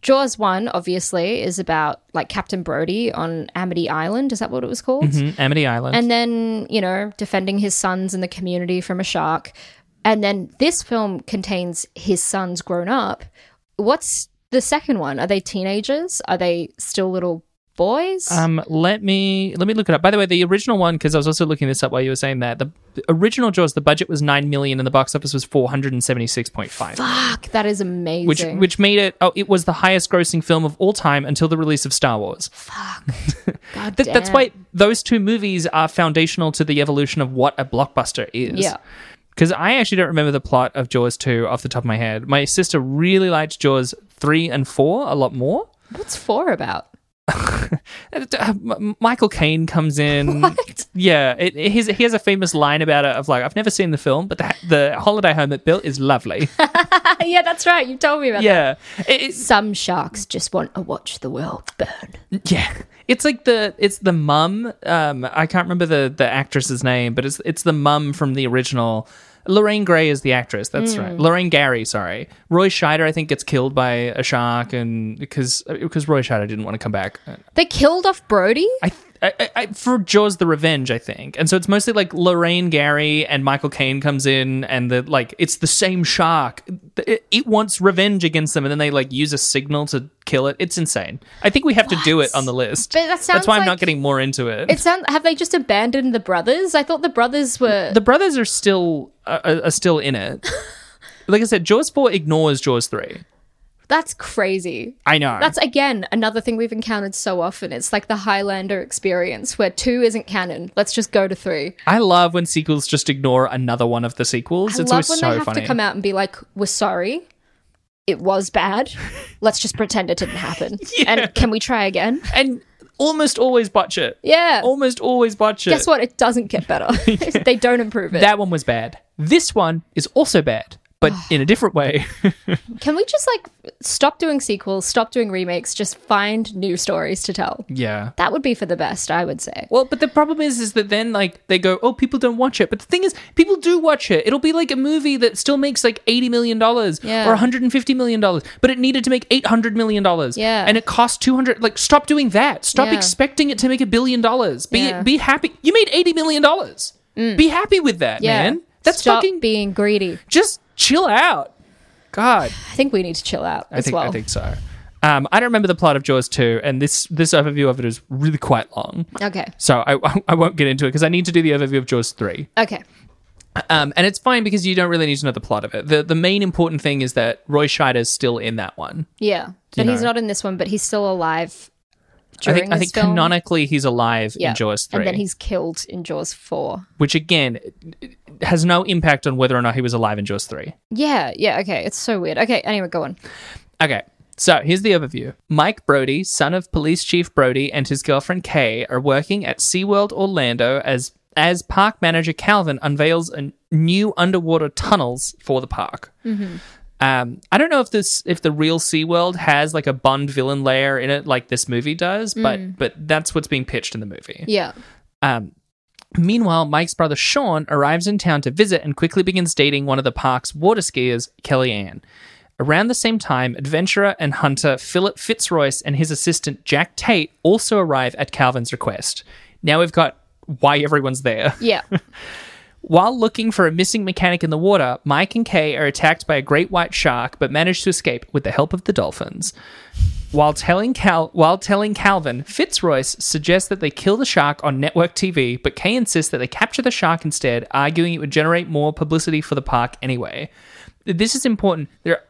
Jaws 1, obviously, is about like Captain Brody on Amity Island. Is that what it was called? Amity Island. And then, defending his sons in the community from a shark. And then this film contains his sons grown up. What's the second one? Are they teenagers? Are they still little boys? Let me look it up. By the way, the original one, because I was also looking this up while you were saying that, the original Jaws, the budget was $9 million and the box office was $476.5. Fuck, that is amazing. Which made it, it was the highest grossing film of all time until the release of Star Wars. Fuck. God damn. That's why those two movies are foundational to the evolution of what a blockbuster is. Yeah. Because I actually don't remember the plot of Jaws 2 off the top of my head. My sister really liked Jaws 3 and 4 a lot more. What's 4 about? Michael Caine comes in. What? Yeah, he has a famous line about it of like, I've never seen the film, but the holiday home it built is lovely. Yeah, that's right. You told me about that. Yeah. Some sharks just want to watch the world burn. Yeah. It's like it's the mum. I can't remember the actress's name, but it's the mum from the original. Lorraine Gray is the actress. That's right. Lorraine Gary, sorry. Roy Scheider, I think, gets killed by a shark, and because Roy Scheider didn't want to come back. They killed off Brody? I for Jaws: The Revenge, I think, and so it's mostly like Lorraine Gary and Michael Caine comes in, and it's the same shark. It wants revenge against them, and then they like use a signal to kill it. It's insane. I think we have to do it on the list. But that's why I'm not getting more into it. Have they just abandoned the brothers? I thought the brothers were. The brothers are still in it. Like I said, Jaws 4 ignores Jaws 3. That's crazy. I know. That's, again, another thing we've encountered so often. It's like the Highlander experience where 2 isn't canon. Let's just go to 3. I love when sequels just ignore another one of the sequels. It's always so funny. I love when they have to come out and be like, we're sorry. It was bad. Let's just pretend it didn't happen. Yeah. And can we try again? And almost always botch it. Yeah. Almost always botch it. Guess what? It doesn't get better. They don't improve it. That one was bad. This one is also bad, but in a different way. Can we just stop doing sequels, stop doing remakes, just find new stories to tell? Yeah. That would be for the best, I would say. Well, but the problem is that then they go, oh, people don't watch it. But the thing is, people do watch it. It'll be like a movie that still makes $80 million or $150 million, but it needed to make $800 million. Yeah. And it cost 200. Stop doing that. Stop expecting it to make $1 billion. Be happy. You made $80 million. Be happy with that, man. That's Stop being greedy. Just chill out. God. I think we need to chill out as well. I think so. I don't remember the plot of Jaws 2, and this overview of it is really quite long. Okay. So I won't get into it because I need to do the overview of Jaws 3. Okay. And it's fine because you don't really need to know the plot of it. The main important thing is that Roy Scheider's still in that one. Yeah. But he's not in this one, but he's still alive during this film. I think canonically he's alive in Jaws 3. And then he's killed in Jaws 4. Which, again, has no impact on whether or not he was alive in Jaws 3. Yeah, okay. It's so weird. Okay, anyway, go on. Okay, so here's the overview. Mike Brody, son of Police Chief Brody, and his girlfriend Kay are working at SeaWorld Orlando as park manager Calvin unveils new underwater tunnels for the park. Mm-hmm. I don't know if the real SeaWorld has a Bond villain layer in it like this movie does, but that's what's being pitched in the movie. Yeah. Meanwhile, Mike's brother Sean arrives in town to visit and quickly begins dating one of the park's water skiers, Kellyanne. Around the same time, adventurer and hunter Philip Fitzroyce and his assistant Jack Tate also arrive at Calvin's request. Now we've got why everyone's there. Yeah. While looking for a missing mechanic in the water, Mike and Kay are attacked by a great white shark but manage to escape with the help of the dolphins. While telling Calvin, Fitzroyce suggests that they kill the shark on network TV, but Kay insists that they capture the shark instead, arguing it would generate more publicity for the park anyway. This is important.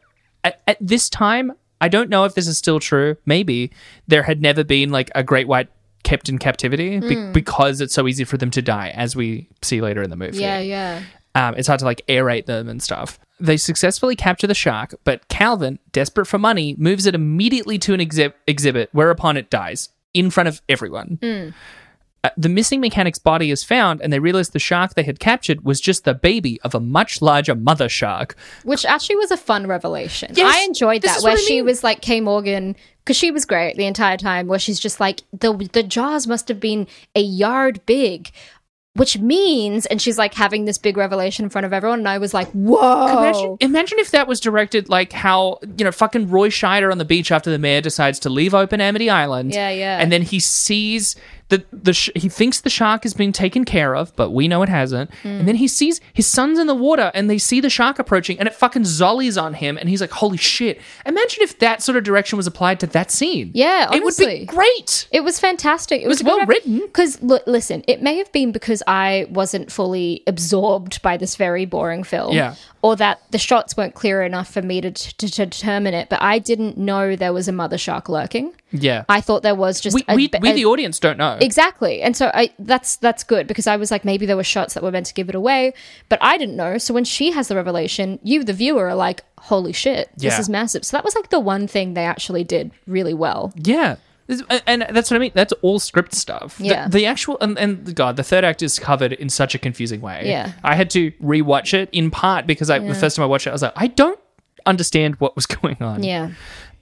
At this time, I don't know if this is still true. Maybe there had never been a great white kept in captivity because it's so easy for them to die, as we see later in the movie. Yeah. It's hard to aerate them and stuff. They successfully capture the shark, but Calvin, desperate for money, moves it immediately to an exhibit, whereupon it dies in front of everyone. The missing mechanic's body is found, and they realize the shark they had captured was just the baby of a much larger mother shark. Which actually was a fun revelation. Yes, I enjoyed that, where she was Kay Morgan, because she was great the entire time, where she's just the jaws must have been a yard big. which means, and she's like having this big revelation in front of everyone, and I was like, whoa. Imagine if that was directed like how, fucking Roy Scheider on the beach after the mayor decides to leave open Amity Island. Yeah. And then he sees he thinks the shark has been taken care of, but we know it hasn't. And then he sees his son's in the water and they see the shark approaching and it fucking zollies on him and he's like, holy shit. Imagine if that sort of direction was applied to that scene. Yeah, honestly. It would be great. It was fantastic. It was well written. Because, listen, it may have been because I wasn't fully absorbed by this very boring film. Yeah. Or that the shots weren't clear enough for me to determine it, but I didn't know there was a mother shark lurking. Yeah. I thought there was just we the audience don't know. Exactly. And so that's good because I was like, maybe there were shots that were meant to give it away, but I didn't know. So when she has the revelation, you, the viewer, are like, holy shit, this is massive. So that was like the one thing they actually did really well. Yeah. And that's what I mean. That's all script stuff. Yeah. The actual and God, the third act is covered in such a confusing way. Yeah. I had to rewatch it in part because the first time I watched it, I was like, I don't understand what was going on. Yeah.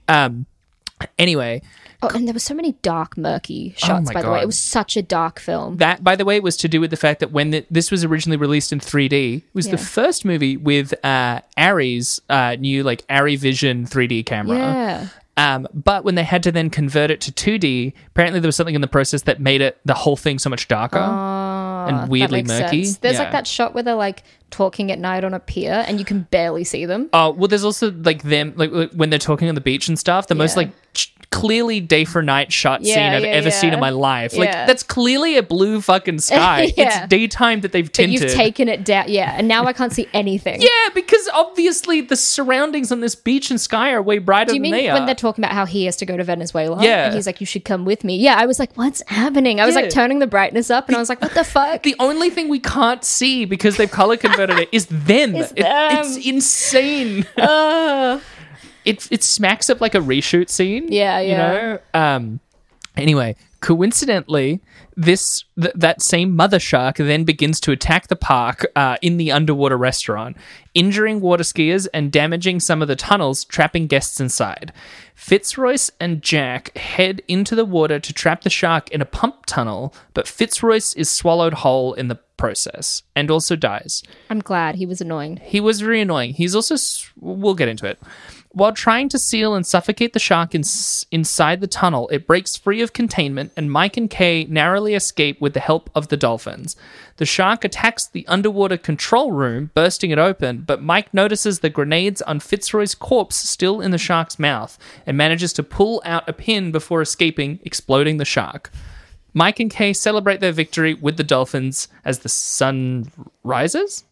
Anyway. Oh, and there were so many dark, murky shots, by the way. It was such a dark film. That, by the way, was to do with the fact that when this was originally released in 3D, it was the first movie with Arri's new, like, Arri Vision 3D camera. Yeah. But when they had to then convert it to 2D, apparently there was something in the process that made the whole thing so much darker and weirdly murky. Sense. There's like that shot where they're like talking at night on a pier and you can barely see them. Oh, well, there's also like them, like when they're talking on the beach and stuff, the most like clearly day for night shot scene I've ever seen in my life. Like that's clearly a blue fucking sky. It's daytime that they've tinted. But you've taken it down. Yeah. And now I can't see anything. Yeah, because obviously the surroundings on this beach and sky are way brighter than they are. Do you mean when they're talking about how he has to go to Venezuela? Yeah. And he's like, you should come with me. Yeah. I was like, what's happening? I was like turning the brightness up and I was like, what the fuck? The only thing we can't see because they've color converted it is them. It's insane. It smacks up like a reshoot scene. Yeah. You know? Anyway, coincidentally, that same mother shark then begins to attack the park in the underwater restaurant, injuring water skiers and damaging some of the tunnels, trapping guests inside. Fitzroyce and Jack head into the water to trap the shark in a pump tunnel, but Fitzroyce is swallowed whole in the process and also dies. I'm glad. He was annoying. He was very annoying. He's also... We'll get into it. While trying to seal and suffocate the shark inside the tunnel, it breaks free of containment and Mike and Kay narrowly escape with the help of the dolphins. The shark attacks the underwater control room, bursting it open, but Mike notices the grenades on Fitzroy's corpse still in the shark's mouth and manages to pull out a pin before escaping, exploding the shark. Mike and Kay celebrate their victory with the dolphins as the sun rises?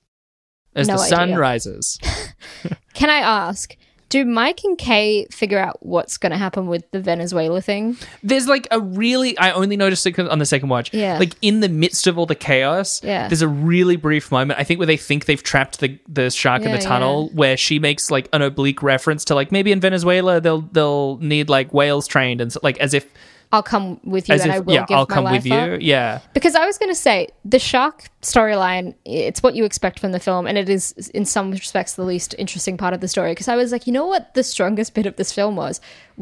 Sun rises. Can I ask... Do Mike and Kay figure out what's going to happen with the Venezuela thing? There's like I only noticed it on the second watch. Yeah. Like in the midst of all the chaos, there's a really brief moment, I think, where they think they've trapped the shark in the tunnel, where she makes like an oblique reference to like maybe in Venezuela they'll need like whales trained and like as if I'll come with you and I will give my life up. I'll come with you. Yeah. Because I was going to say, the shark storyline, it's what you expect from the film, and it is, in some respects, the least interesting part of the story. Because I was like, you know what the strongest bit of this film was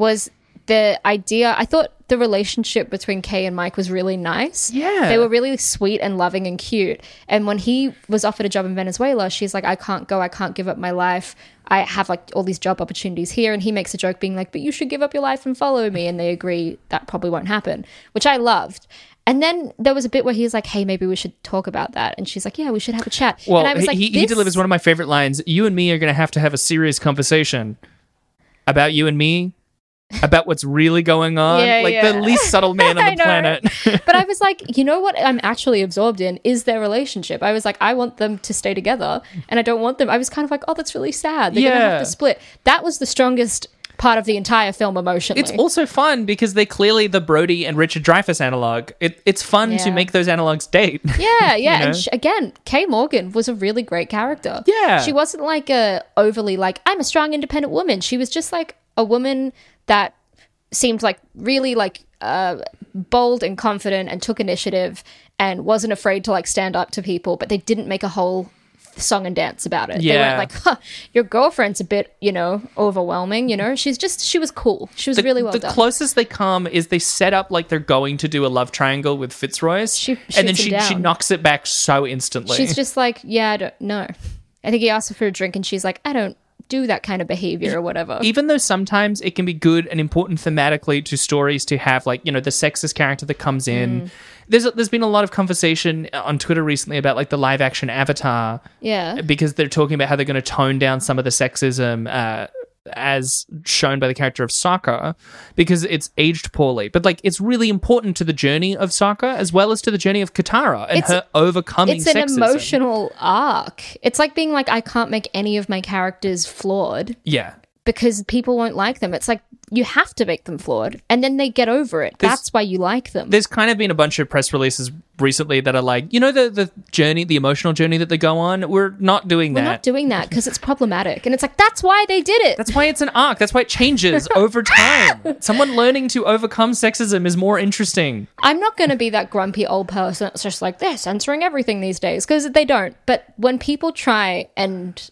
the idea. I thought the relationship between Kay and Mike was really nice. Yeah. They were really sweet and loving and cute. And when he was offered a job in Venezuela, she's like, I can't go. I can't give up my life. I have like all these job opportunities here. And he makes a joke being like, but you should give up your life and follow me. And they agree that probably won't happen, which I loved. And then there was a bit where he was like, hey, maybe we should talk about that. And she's like, yeah, we should have a chat. Well, and I was like, he delivers one of my favorite lines. You and me are going to have a serious conversation about you and me. About what's really going on. The least subtle man on the planet. But I was like, you know what I'm actually absorbed in is their relationship. I was like, I want them to stay together and I don't want them. I was kind of like, oh, that's really sad. They're going to have to split. That was the strongest part of the entire film emotionally. It's also fun because they're clearly the Brody and Richard Dreyfuss analog. It's fun to make those analogs date. Yeah. You know? And again, Kay Morgan was a really great character. Yeah. She wasn't like a overly like, I'm a strong, independent woman. She was just like a woman that seemed like really like bold and confident and took initiative and wasn't afraid to like stand up to people, but they didn't make a whole song and dance about it. They Yeah. weren't like, huh, your girlfriend's a bit, overwhelming, she was cool. She was really well the done. closest they come is they set up like they're going to do a love triangle with Fitzroyce, She and then shoots him she down. knocks it back so instantly. She's just like, yeah, I don't know. I think he asked her for a drink and she's like, I don't do that kind of behavior or whatever. Even though sometimes it can be good and important thematically to stories to have like, the sexist character that comes in. There's been a lot of conversation on Twitter recently about like the live action Avatar, Yeah. because they're talking about how they're going to tone down some of the sexism as shown by the character of Sokka, because it's aged poorly. But like, it's really important to the journey of Sokka as well as to the journey of Katara and her overcoming It's an sexism. emotional arc. It's like being like, I can't make any of my characters flawed Yeah. because people won't like them. It's like, you have to make them flawed and then they get over it. That's why you like them. There's kind of been a bunch of press releases recently that are like, the journey, the emotional journey that they go on, we're not doing We're that. not doing that because it's problematic. And it's like, that's why they did it. That's why it's an arc. That's why it changes over time. Someone learning to overcome sexism is more interesting. I'm not going to be that grumpy old person that's just like, they're censoring everything these days, because they don't. But when people try and...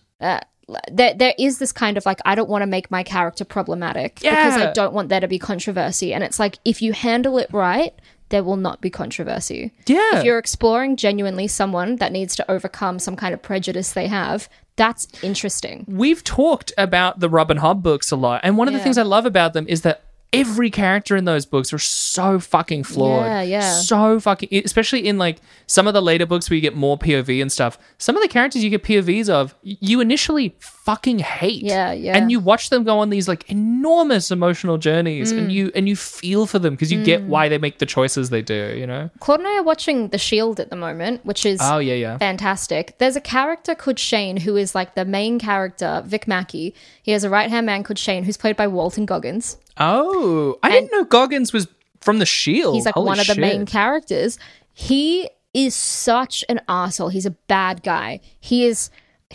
there is this kind of like, I don't want to make my character problematic because I don't want there to be controversy. And it's like, if you handle it right, there will not be controversy. Yeah. If you're exploring genuinely someone that needs to overcome some kind of prejudice they have, that's interesting. We've talked about the Robin Hobb books a lot, and one of the Yeah. things I love about them is that every character in those books are so fucking flawed. Yeah. So fucking... Especially in, like, some of the later books where you get more POV and stuff. Some of the characters you get POVs of, you initially fucking hate. Yeah. And you watch them go on these, like, enormous emotional journeys, and you feel for them because you get why they make the choices they do, Claude and I are watching The Shield at the moment, which is Oh, yeah. fantastic. There's a character called Shane who is like the main character, Vic Mackey. He has a right-hand man called Shane who's played by Walton Goggins. Oh, I didn't know Goggins was from The Shield. He's like Holy one of the shit. main characters. He is such an arsehole. He's a bad guy. He's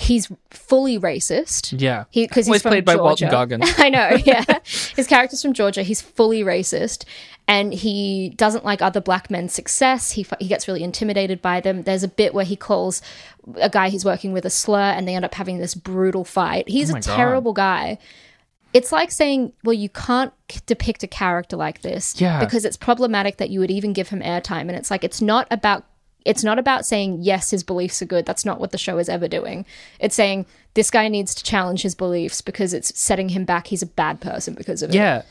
fully racist. Yeah. Because Always he's from played by Georgia. Walton Goggins. I know, yeah. His character's from Georgia. He's fully racist. And he doesn't like other black men's success. He gets really intimidated by them. There's a bit where he calls a guy he's working with a slur, and they end up having this brutal fight. He's my a God. terrible guy. It's like saying, well, you can't depict a character like this because it's problematic that you would even give him airtime. And it's like, it's not about saying, yes, his beliefs are good. That's not what the show is ever doing. It's saying this guy needs to challenge his beliefs because it's setting him back. He's a bad person because of it. Yeah.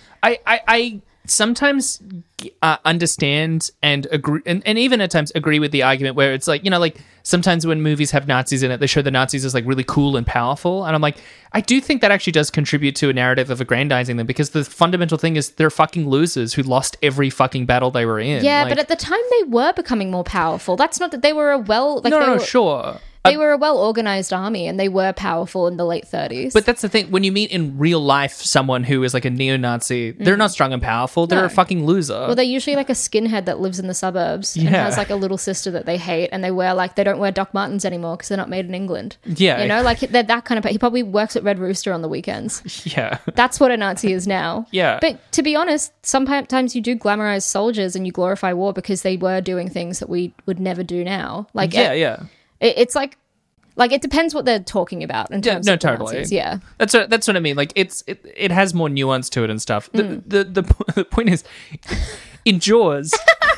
I sometimes understand and agree, and even at times agree with the argument where it's like, like sometimes when movies have Nazis in it, they show the Nazis as like really cool and powerful. And I'm like, I do think that actually does contribute to a narrative of aggrandizing them, because the fundamental thing is they're fucking losers who lost every fucking battle they were in. Yeah, Like, but at the time they were becoming more powerful. That's not that they were sure. They were a well-organized army and they were powerful in the late 30s. But that's the thing. When you meet in real life someone who is like a neo-Nazi, they're not strong and powerful. They're a fucking loser. Well, they're usually like a skinhead that lives in the suburbs and Yeah. has like a little sister that they hate, and they don't wear Doc Martens anymore because they're not made in England. Yeah. Like they're that kind of. He probably works at Red Rooster on the weekends. Yeah. That's what a Nazi is now. Yeah. But to be honest, sometimes you do glamorize soldiers and you glorify war because they were doing things that we would never do now. Like Yeah. it's like it depends what they're talking about in terms of the totally. Nazis. Yeah. That's what I mean. Like it has more nuance to it and stuff. The point is, in Jaws,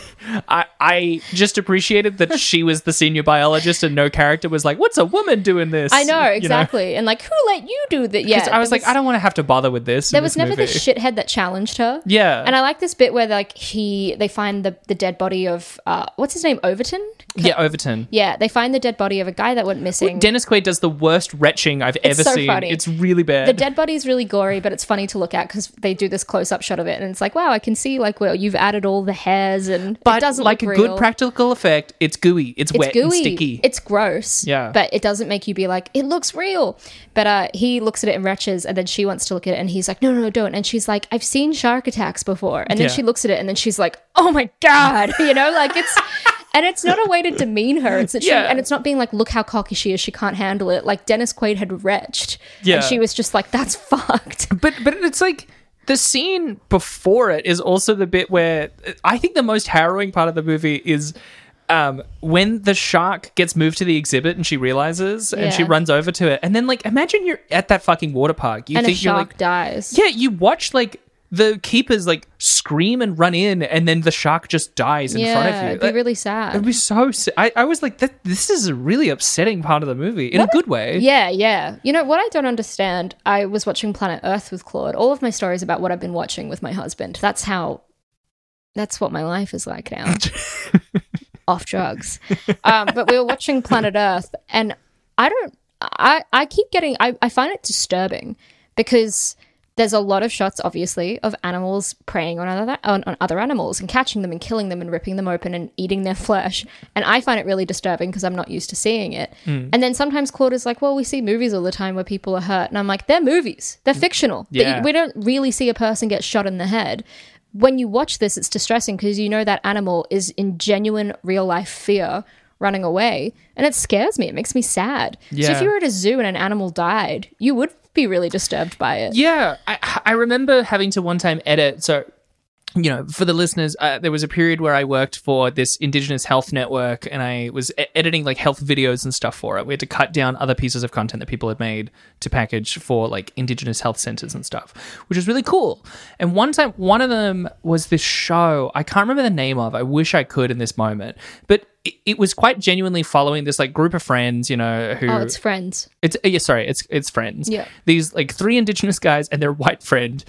I just appreciated that she was the senior biologist and no character was like, "What's a woman doing this?" I know, exactly. And like, who let you do that? Yeah. I was like, I don't want to have to bother with this. There was never this shithead that challenged her. Yeah. And I like this bit where like they find the dead body of what's his name? Overton? Yeah, Overton. Yeah, they find the dead body of a guy that went missing. Dennis Quaid does the worst retching I've ever so seen. funny. It's really bad. The dead body is really gory, but it's funny to look at because they do this close-up shot of it, and it's like, wow, I can see like where you've added all the hairs, and but it doesn't like look a real. good practical effect, it's gooey. It's wet gooey. and sticky. It's gross. Yeah. But it doesn't make you be like, it looks real. But he looks at it and retches, and then she wants to look at it, and he's like, no, don't. And she's like, I've seen shark attacks before. And then Yeah. she looks at it, and then she's like, oh my God. Like it's... And it's not a way to demean her. It's that and it's not being like, look how cocky she is. She can't handle it. Like Dennis Quaid had retched. Yeah. And she was just like, that's fucked. But it's like the scene before it is also the bit where I think the most harrowing part of the movie is when the shark gets moved to the exhibit and she realizes and she runs over to it, and then like imagine you're at that fucking water park. You and think a shark you're like dies. Yeah, you watch like the keepers like scream and run in, and then the shark just dies in front of you. It'd be really sad. It'd be so I was like, this is a really upsetting part of the movie in a good way. Yeah. You know, what I don't understand, I was watching Planet Earth with Claude. All of my stories about what I've been watching with my husband. That's what my life is like now. Off drugs. But we were watching Planet Earth, and I keep getting, I find it disturbing because there's a lot of shots, obviously, of animals preying on other animals and catching them and killing them and ripping them open and eating their flesh. And I find it really disturbing because I'm not used to seeing it. And then sometimes Claude is like, well, we see movies all the time where people are hurt. And I'm like, they're movies. They're fictional. Yeah. We don't really see a person get shot in the head. When you watch this, it's distressing because you know that animal is in genuine real-life fear running away. And it scares me. It makes me sad. Yeah. So if you were at a zoo and an animal died, you would be really disturbed by it. Yeah, I remember having to one time edit. So, you know, for the listeners, there was a period where I worked for this Indigenous health network, and I was editing like health videos and stuff for it. We had to cut down other pieces of content that people had made to package for like Indigenous health centers and stuff, which was really cool. And one time, one of them was this show. I can't remember the name of. I wish I could in this moment, but it was quite genenuinely following this like group of friends, you know, who it's Friends. It's Friends. Yeah. These like 3 Indigenous guys and their white friend,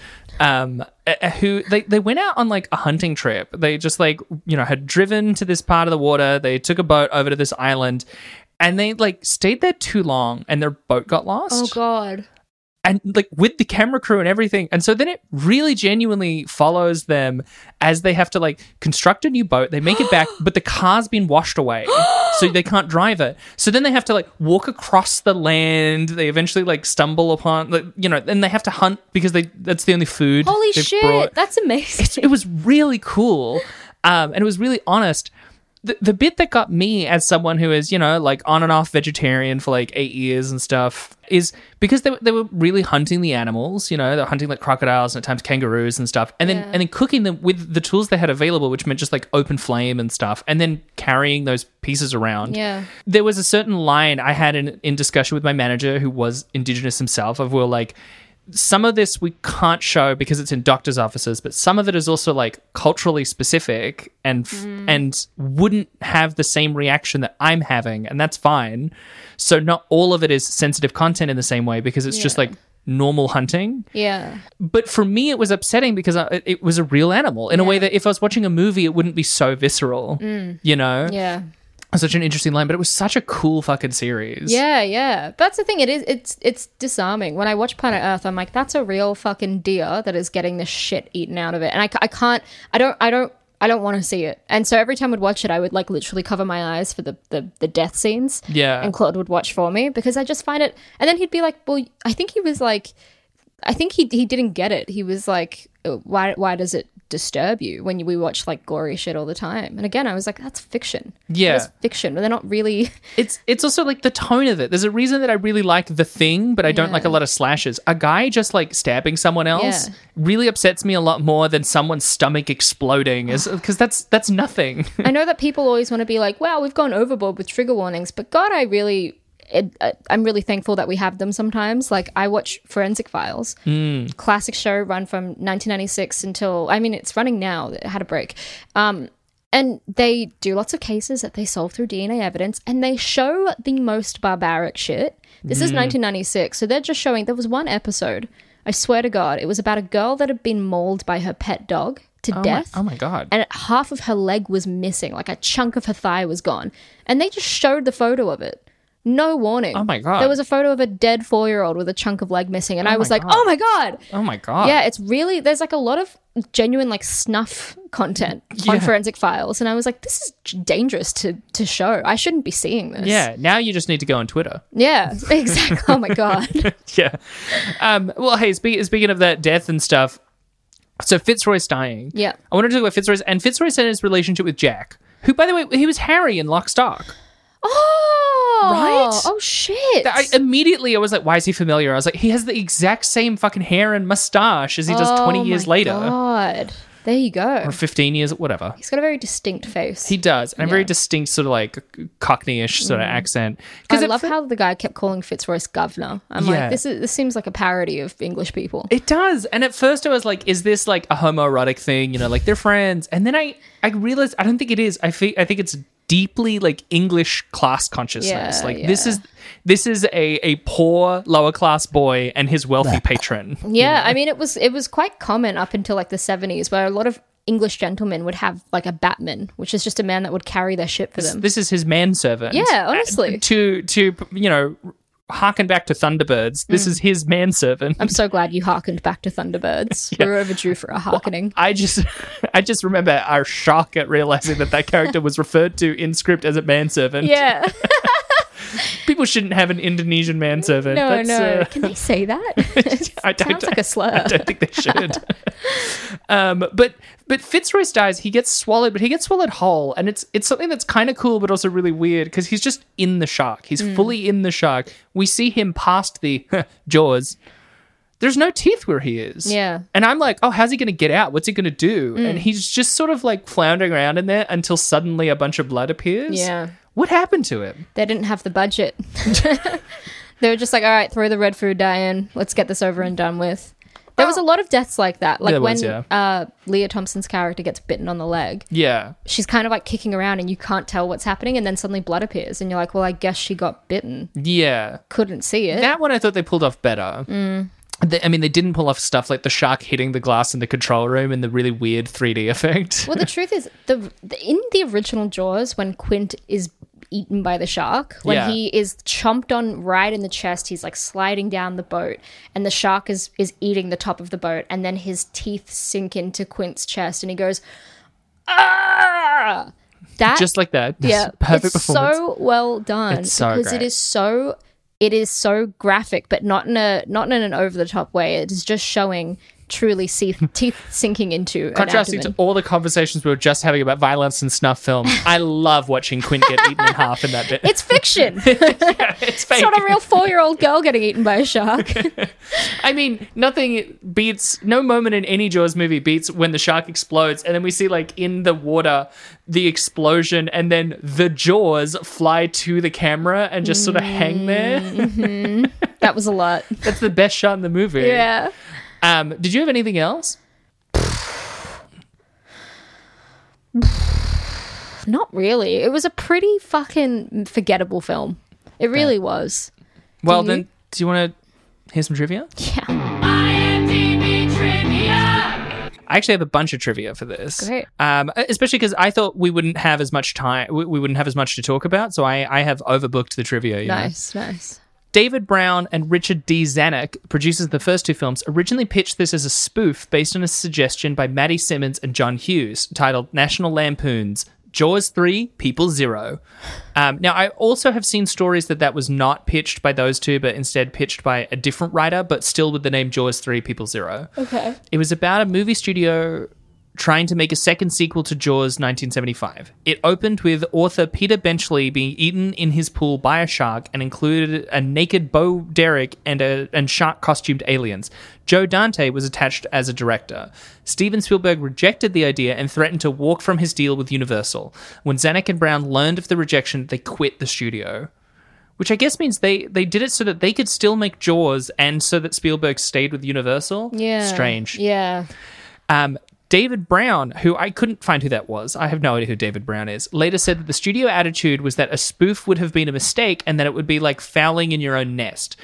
who they went out on like a hunting trip. They just like, you know, had driven to this part of the water. They took a boat over to this island, and they like stayed there too long, and their boat got lost. Oh God. And like with the camera crew and everything. And so then it really genuinely follows them as they have to like construct a new boat. They make it back, but the car's been washed away, so they can't drive it. So then they have to like walk across the land. They eventually like stumble upon, like, you know, and they have to hunt because that's the only food. Holy they've shit. brought. That's amazing. It was really cool. And it was really honest. The bit that got me as someone who is, you know, like on and off vegetarian for like 8 years and stuff is because they were really hunting the animals, you know, they're hunting like crocodiles and at times kangaroos and stuff, and then cooking them with the tools they had available, which meant just like open flame and stuff, and then carrying those pieces around. Yeah. There was a certain line I had in discussion with my manager who was Indigenous himself of, we were like, some of this we can't show because it's in doctors' offices, but some of it is also like culturally specific and wouldn't have the same reaction that I'm having, and that's fine. So not all of it is sensitive content in the same way because it's just like normal hunting. Yeah. But for me, it was upsetting because it was a real animal in a way that if I was watching a movie, it wouldn't be so visceral, you know? Yeah. Such an interesting line, but it was such a cool fucking series. Yeah. That's the thing. It's disarming. When I watch Planet Earth, I'm like, that's a real fucking deer that is getting the shit eaten out of it, and I don't want to see it. And so every time I'd watch it, I would like literally cover my eyes for the death scenes. Yeah. And Claude would watch for me because I just find it. And then he'd be like, well, I think he didn't get it. He was like, why does it disturb you when we watch like gory shit all the time? And again, I was like, that's fiction. Yeah. It's fiction, but they're not really. It's also like the tone of it. There's a reason that I really like The Thing, but I don't like a lot of slashes. A guy just like stabbing someone else really upsets me a lot more than someone's stomach exploding, because that's nothing. I know that people always want to be like, wow, we've gone overboard with trigger warnings, but God, I'm really thankful that we have them sometimes. Like, I watch Forensic Files, classic show run from 1996 until, I mean, it's running now. It had a break. And they do lots of cases that they solve through DNA evidence, and they show the most barbaric shit. This is 1996, so they're just showing, there was one episode, I swear to God, it was about a girl that had been mauled by her pet dog to death. Oh my God. And half of her leg was missing, like a chunk of her thigh was gone. And they just showed the photo of it. No warning. Oh my God. There was a photo of a dead 4-year-old with a chunk of leg missing, and I was like, God. oh my God. Oh my God. Yeah, it's really, there's like a lot of genuine like snuff content on Forensic Files, and I was like, this is dangerous to show. I shouldn't be seeing this. Yeah, now you just need to go on Twitter. Yeah, exactly. Oh my God. Yeah. Well, hey, speaking of that death and stuff, so Fitzroy's dying. Yeah. I wanted to talk about Fitzroy's and his relationship with Jack, who, by the way, he was Harry in Lock, Stock. Oh, Right? Oh shit! I was like, why is he familiar? I was like, he has the exact same fucking hair and mustache as he does 20 years later. God. There you go. or 15 years, whatever. He's got a very distinct face. He does, and a very Yeah. distinct sort of like Cockney-ish sort of accent. I it love fe- how the guy kept calling Fitzroyce governor. I'm Yeah. like, this seems like a parody of English people. It does. And at first I was like, is this like a homoerotic thing? You know, like they're friends. And then I realized I don't think it is. I think it's deeply like English class consciousness. Yeah, like yeah. this is a poor lower class boy and his wealthy patron. Yeah, I mean, it was quite common up until like the 70s, where a lot of English gentlemen would have like a batman, which is just a man that would carry their shit for them. This is his manservant. Yeah, honestly. To you know, harken back to Thunderbirds, this is his manservant. I'm so glad you harkened back to Thunderbirds. We were overdue for a harkening. I just remember our shock at realizing that character was referred to in script as a manservant. Yeah. People shouldn't have an Indonesian manservant. No. Can they say that? I don't, Sounds like a slur. I don't think they should. But Fitzroyce dies. He gets swallowed, but he gets swallowed whole, and it's something that's kind of cool, but also really weird because he's just in the shark. He's fully in the shark. We see him past the jaws. There's no teeth where he is. Yeah. And I'm like, oh, how's he going to get out? What's he going to do? And he's just sort of like floundering around in there until suddenly a bunch of blood appears. Yeah. What happened to him? They didn't have the budget. They were just like, all right, throw the red food dye in. Let's get this over and done with. There was a lot of deaths like that. Like There when was, yeah. Leah Thompson's character gets bitten on the leg. Yeah. She's kind of like kicking around and you can't tell what's happening, and then suddenly blood appears and you're like, well, I guess she got bitten. Yeah. Couldn't see it. That one I thought they pulled off better. They didn't pull off stuff like the shark hitting the glass in the control room and the really weird 3D effect. Well, the truth is, in the original Jaws, when Quint is eaten by the shark, when Yeah. he is chomped on right in the chest, he's like sliding down the boat, and the shark is eating the top of the boat, and then his teeth sink into Quint's chest, and he goes, ah! That Just like that. yeah, Perfect it's performance. so well done It's so because great. it is so graphic, but not in an over the top way. It is just showing truly teeth sinking into an Contrasting abdomen. to all the conversations we were just having about violence and snuff films, I love watching Quint get eaten in half in that bit. It's fiction. It's fake. It's not a real 4-year-old girl getting eaten by a shark. I mean, nothing beats, no moment in any Jaws movie beats when the shark explodes and then we see like in the water the explosion and then the jaws fly to the camera and just sort of hang there. That was a lot. That's the best shot in the movie. Yeah. Did you have anything else? Not really. It was a pretty fucking forgettable film. It really was. Well, you? then, do you want to hear some trivia? Yeah. I actually have a bunch of trivia for this. Great. Especially because I thought we wouldn't have as much time. We wouldn't have as much to talk about, so I have overbooked the trivia. You know? Nice. David Brown and Richard D. Zanuck, producers of the first two films, originally pitched this as a spoof based on a suggestion by Maddie Simmons and John Hughes, titled National Lampoon's Jaws 3, People 0. Now, I also have seen stories that was not pitched by those two, but instead pitched by a different writer, but still with the name Jaws 3, People 0. Okay. It was about a movie studio trying to make a second sequel to Jaws 1975. It opened with author Peter Benchley being eaten in his pool by a shark and included a naked Bo Derek and shark-costumed aliens. Joe Dante was attached as a director. Steven Spielberg rejected the idea and threatened to walk from his deal with Universal. When Zanuck and Brown learned of the rejection, they quit the studio. Which I guess means they did it so that they could still make Jaws and so that Spielberg stayed with Universal. Yeah. Strange. Yeah. David Brown, who I couldn't find who that was, I have no idea who David Brown is, later said that the studio attitude was that a spoof would have been a mistake and that it would be like fouling in your own nest.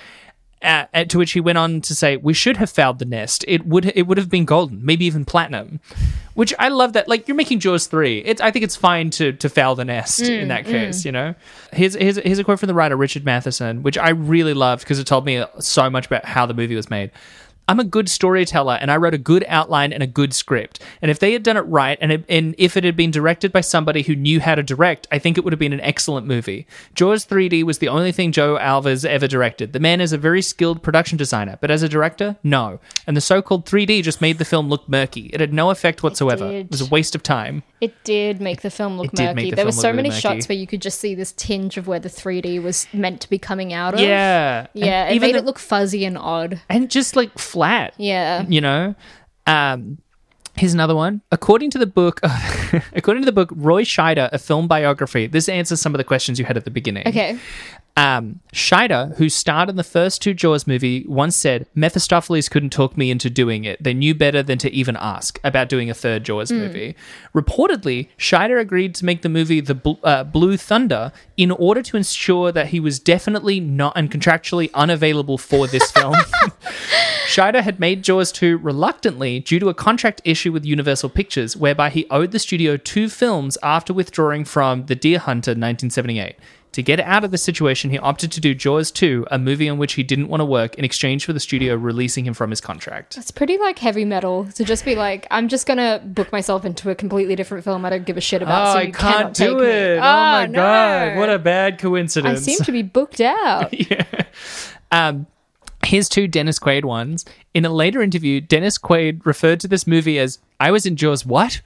To which he went on to say, we should have fouled the nest. It would have been golden, maybe even platinum. Which I love that. Like, you're making Jaws 3. I think it's fine to foul the nest in that case, you know? Here's a quote from the writer, Richard Matheson, which I really loved because it told me so much about how the movie was made. I'm a good storyteller and I wrote a good outline and a good script. And if they had done it right and if it had been directed by somebody who knew how to direct, I think it would have been an excellent movie. Jaws 3D was the only thing Joe Alves ever directed. The man is a very skilled production designer, but as a director, no. And the so-called 3D just made the film look murky. It had no effect whatsoever. It was a waste of time. It did make the film look It did murky. make the There were film so look many really shots murky. where you could just see this tinge of where the 3D was meant to be coming out of. Yeah. Yeah, And it made it look fuzzy and odd. And just like flat. Yeah. You know? Here's another one. According to the book, Roy Scheider, a film biography, this answers some of the questions you had at the beginning. Okay. Scheider, who starred in the first two Jaws movie, once said, Mephistopheles couldn't talk me into doing it. They knew better than to even ask about doing a third Jaws movie. Reportedly, Scheider agreed to make the movie The Blue Thunder in order to ensure that he was definitely not and contractually unavailable for this film. Scheider had made Jaws 2 reluctantly due to a contract issue with Universal Pictures, whereby he owed the studio 2 films after withdrawing from The Deer Hunter 1978. To get out of the situation, he opted to do Jaws 2, a movie on which he didn't want to work, in exchange for the studio releasing him from his contract. It's pretty like heavy metal to just be like, I'm just going to book myself into a completely different film I don't give a shit about. So you I can't do take it. Me. Oh my no. God. What a bad coincidence. I seem to be booked out. Yeah. Here's 2 Dennis Quaid ones. In a later interview, Dennis Quaid referred to this movie as, I was in Jaws what?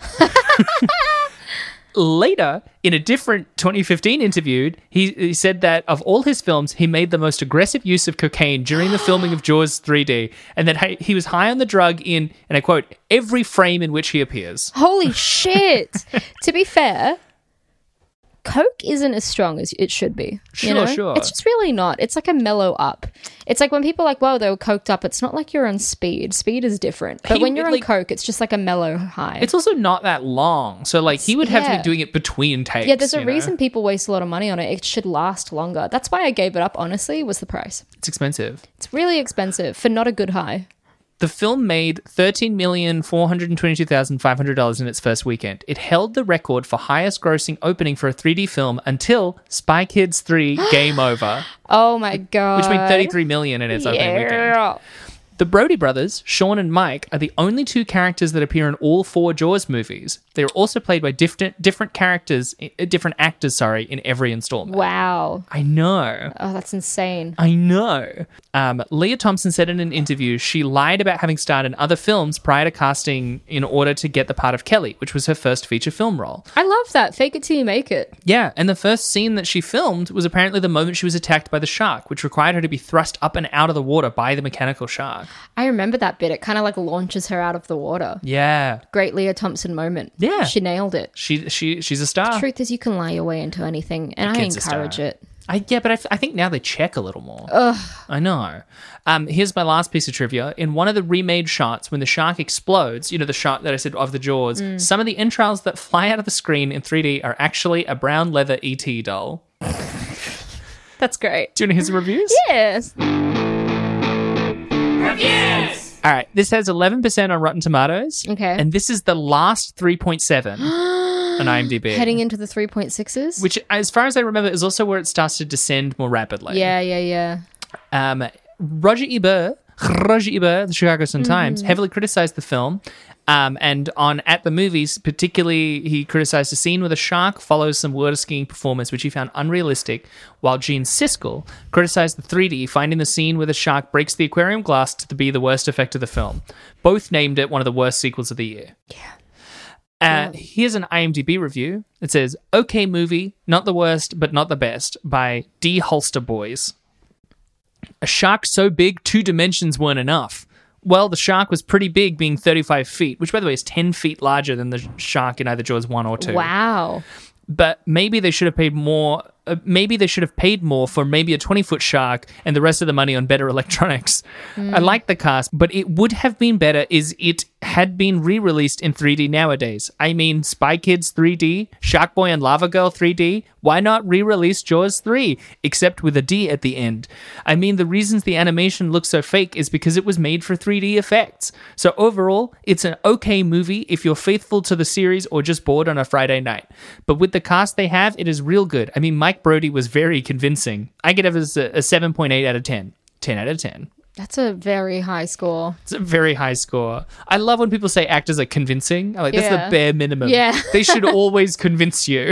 Later, in a different 2015 interview, he said that of all his films, he made the most aggressive use of cocaine during the filming of Jaws 3D, and that he was high on the drug in, and I quote, every frame in which he appears. Holy shit. To be fair, Coke isn't as strong as it should be. Sure. It's just really not. It's like a mellow up. It's like when people are like, whoa, they were coked up. It's not like you're on speed. Speed is different. But when you're on Coke, it's just like a mellow high. It's also not that long. So, like, he would have to be doing it between takes. Yeah, there's a reason people waste a lot of money on it. It should last longer. That's why I gave it up, honestly, was the price. It's expensive. It's really expensive for not a good high. The film made $13,422,500 in its first weekend. It held the record for highest grossing opening for a 3D film until Spy Kids 3 Game Over. Oh my God. Which made $33 million in its opening weekend. The Brody brothers, Sean and Mike, are the only 2 characters that appear in all 4 Jaws movies. They are also played by different actors, in every installment. Wow. I know. Oh, that's insane. I know. Leah Thompson said in an interview she lied about having starred in other films prior to casting in order to get the part of Kelly, which was her first feature film role. I love that. Fake it till you make it. Yeah, and the first scene that she filmed was apparently the moment she was attacked by the shark, which required her to be thrust up and out of the water by the mechanical shark. I remember that bit. It kind of like launches her out of the water. Yeah. Great Leah Thompson moment. Yeah. She nailed it. She's a star. The truth is you can lie your way into anything, and I encourage it. But I think now they check a little more. Ugh. I know. Here's my last piece of trivia. In one of the remade shots, when the shark explodes, the shot that I said of the jaws, some of the entrails that fly out of the screen in 3D are actually a brown leather E.T. doll. That's great. Do you want to hear some reviews? Yes. Reviews! All right. This has 11% on Rotten Tomatoes. Okay. And this is the last 3.7 on IMDb. Heading into the 3.6s? Which, as far as I remember, is also where it starts to descend more rapidly. Yeah. Roger Ebert, the Chicago Sun-Times, heavily criticized the film. And on At the Movies, particularly, he criticized a scene where the shark follows some water skiing performance, which he found unrealistic, while Gene Siskel criticized the 3D, finding the scene where the shark breaks the aquarium glass to be the worst effect of the film. Both named it one of the worst sequels of the year. Yeah. Here's an IMDb review. It says, okay movie, not the worst, but not the best, by D. Holster Boys. A shark so big, 2 dimensions weren't enough. Well, the shark was pretty big, being 35 feet, which, by the way, is 10 feet larger than the shark in either Jaws 1 or 2. Wow. But maybe they should have paid more. Maybe they should have paid more for maybe a 20-foot shark and the rest of the money on better electronics. I like the cast, but it would have been better is it had been re-released in 3D nowadays. I mean, Spy Kids 3D, Shark Boy and Lava Girl 3D. Why not re-release Jaws 3, except with a D at the end? I mean, the reasons the animation looks so fake is because it was made for 3D effects. So overall, it's an okay movie if you're faithful to the series or just bored on a Friday night. But with the cast they have, it is real good. I mean, Mike Brody was very convincing. I give it as a 7.8 out of 10. 10 out of 10. That's a very high score. It's a very high score. I love when people say actors are convincing. I'm like, that's the bare minimum. Yeah. They should always convince you.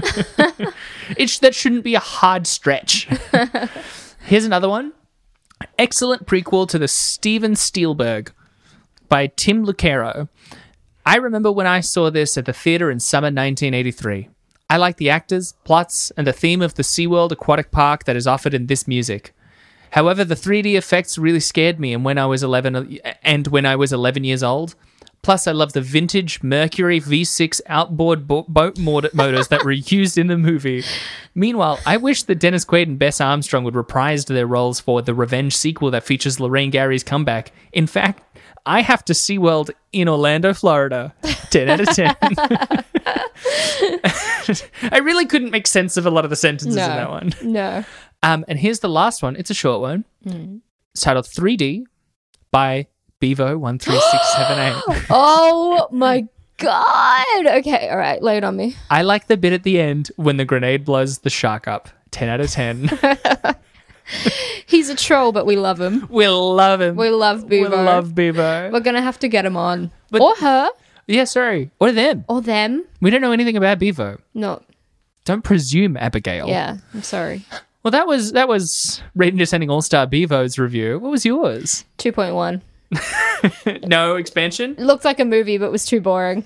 That shouldn't be a hard stretch. Here's another one. Excellent prequel to the Steven Spielberg by Tim Lucero. I remember when I saw this at the theater in summer 1983. I like the actors, plots, and the theme of the SeaWorld aquatic park that is offered in this music. However, the 3D effects really scared me, and when I was 11 years old, Plus, I love the vintage Mercury V6 outboard boat motors that were used in the movie. Meanwhile, I wish that Dennis Quaid and Bess Armstrong would reprise their roles for the Revenge sequel that features Lorraine Gary's comeback. In fact, I have to SeaWorld in Orlando, Florida. 10 out of 10. I really couldn't make sense of a lot of the sentences in that one. No. And here's the last one. It's a short one. It's titled 3D by Bevo13678. Oh my God. Okay, all right. Lay it on me. I like the bit at the end when the grenade blows the shark up. 10 out of 10. He's a troll, but we love him. We love him. We love Bevo. We love Bevo. We're going to have to get him on. Or her. Yeah, sorry. Or them. Or them. We don't know anything about Bevo. No. Don't presume, Abigail. Yeah, I'm sorry. Well, that was Rating Descending All-Star Bevo's review. What was yours? 2.1. No expansion? It looked like a movie, but was too boring.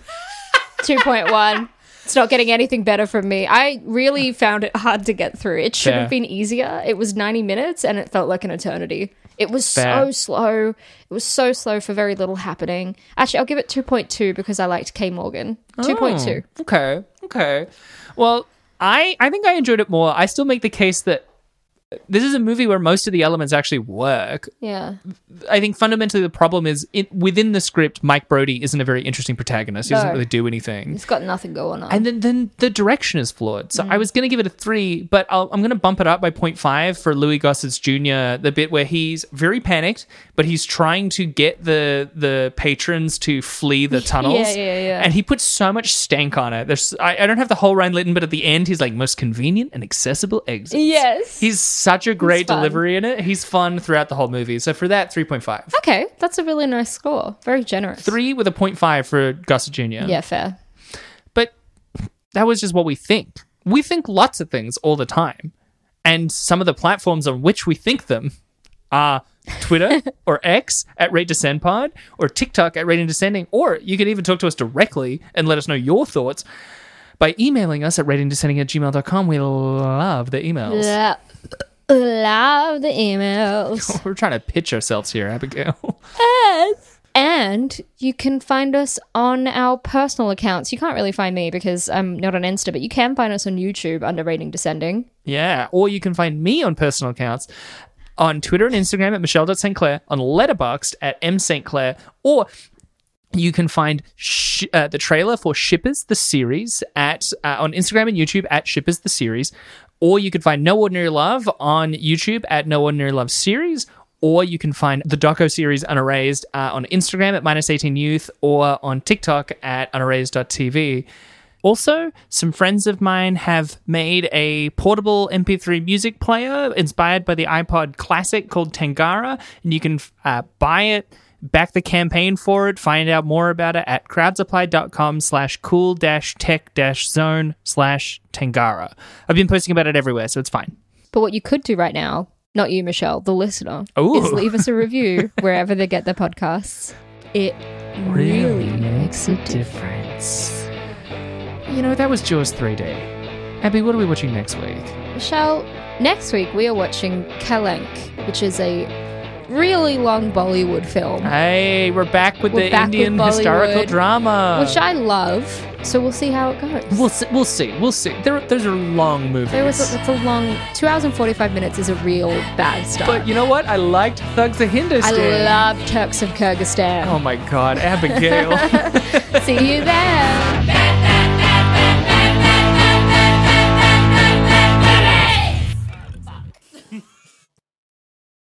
2.1. It's not getting anything better from me. I really found it hard to get through. It should have been easier. It was 90 minutes and it felt like an eternity. It was so slow. It was so slow for very little happening. Actually, I'll give it 2.2 because I liked Kay Morgan. 2.2. Okay. Well, I think I enjoyed it more. I still make the case that this is a movie where most of the elements actually work. Yeah. I think fundamentally the problem is within the script, Mike Brody isn't a very interesting protagonist. He doesn't really do anything. He's got nothing going on. And then the direction is flawed. So I was going to give it a 3, but I'm going to bump it up by 0.5 for Louis Gossett Jr., the bit where he's very panicked, but he's trying to get the patrons to flee the tunnels. Yeah. And he puts so much stank on it. I don't have the whole line written, but at the end, he's like, most convenient and accessible exits. Yes. He's such a great delivery in it. He's fun throughout the whole movie. So for that, 3.5. Okay, that's a really nice score. Very generous. 3 with a 0.5 for Gossett Jr. Yeah, fair. But that was just what we think. We think lots of things all the time. And some of the platforms on which we think them are Twitter or X at Rate Descend Pod or TikTok at Rating Descending. Or you can even talk to us directly and let us know your thoughts by emailing us at ratingdescending@gmail.com. We love the emails. Yeah. Love the emails. We're trying to pitch ourselves here, Abigail. And you can find us on our personal accounts. You can't really find me because I'm not on Insta, but you can find us on YouTube under Rating Descending. Yeah, or you can find me on personal accounts on Twitter and Instagram at Michelle.St. on Letterboxd at mstclair, or you can find the trailer for Shippers the Series on Instagram and YouTube at Shippers the Series, or you can find No Ordinary Love on YouTube at No Ordinary Love Series, or you can find the doco-series Unerased on Instagram at -18youth or on TikTok at unerased.tv. Also, some friends of mine have made a portable MP3 music player inspired by the iPod Classic called Tangara, and you can buy it, back the campaign for it, find out more about it at crowdsupply.com/cool-tech-zone/Tangara. I've been posting about it everywhere, so it's fine. But what you could do right now, not you, Michelle, the listener, Ooh. is leave us a review wherever they get their podcasts. It really makes a difference. You know, that was Jaws 3D. Abby, what are we watching next week? Michelle, next week we are watching Kalank, which is a really long Bollywood film. Hey, we're back with We're the Indian with historical drama. Which I love, so we'll see how it goes. We'll see. Those are long movies. It's a long... 2 hours and 45 minutes is a real bad start. But you know what? I liked Thugs of Hindustan. I love Turks of Kyrgyzstan. Oh my God, Abigail. See you there.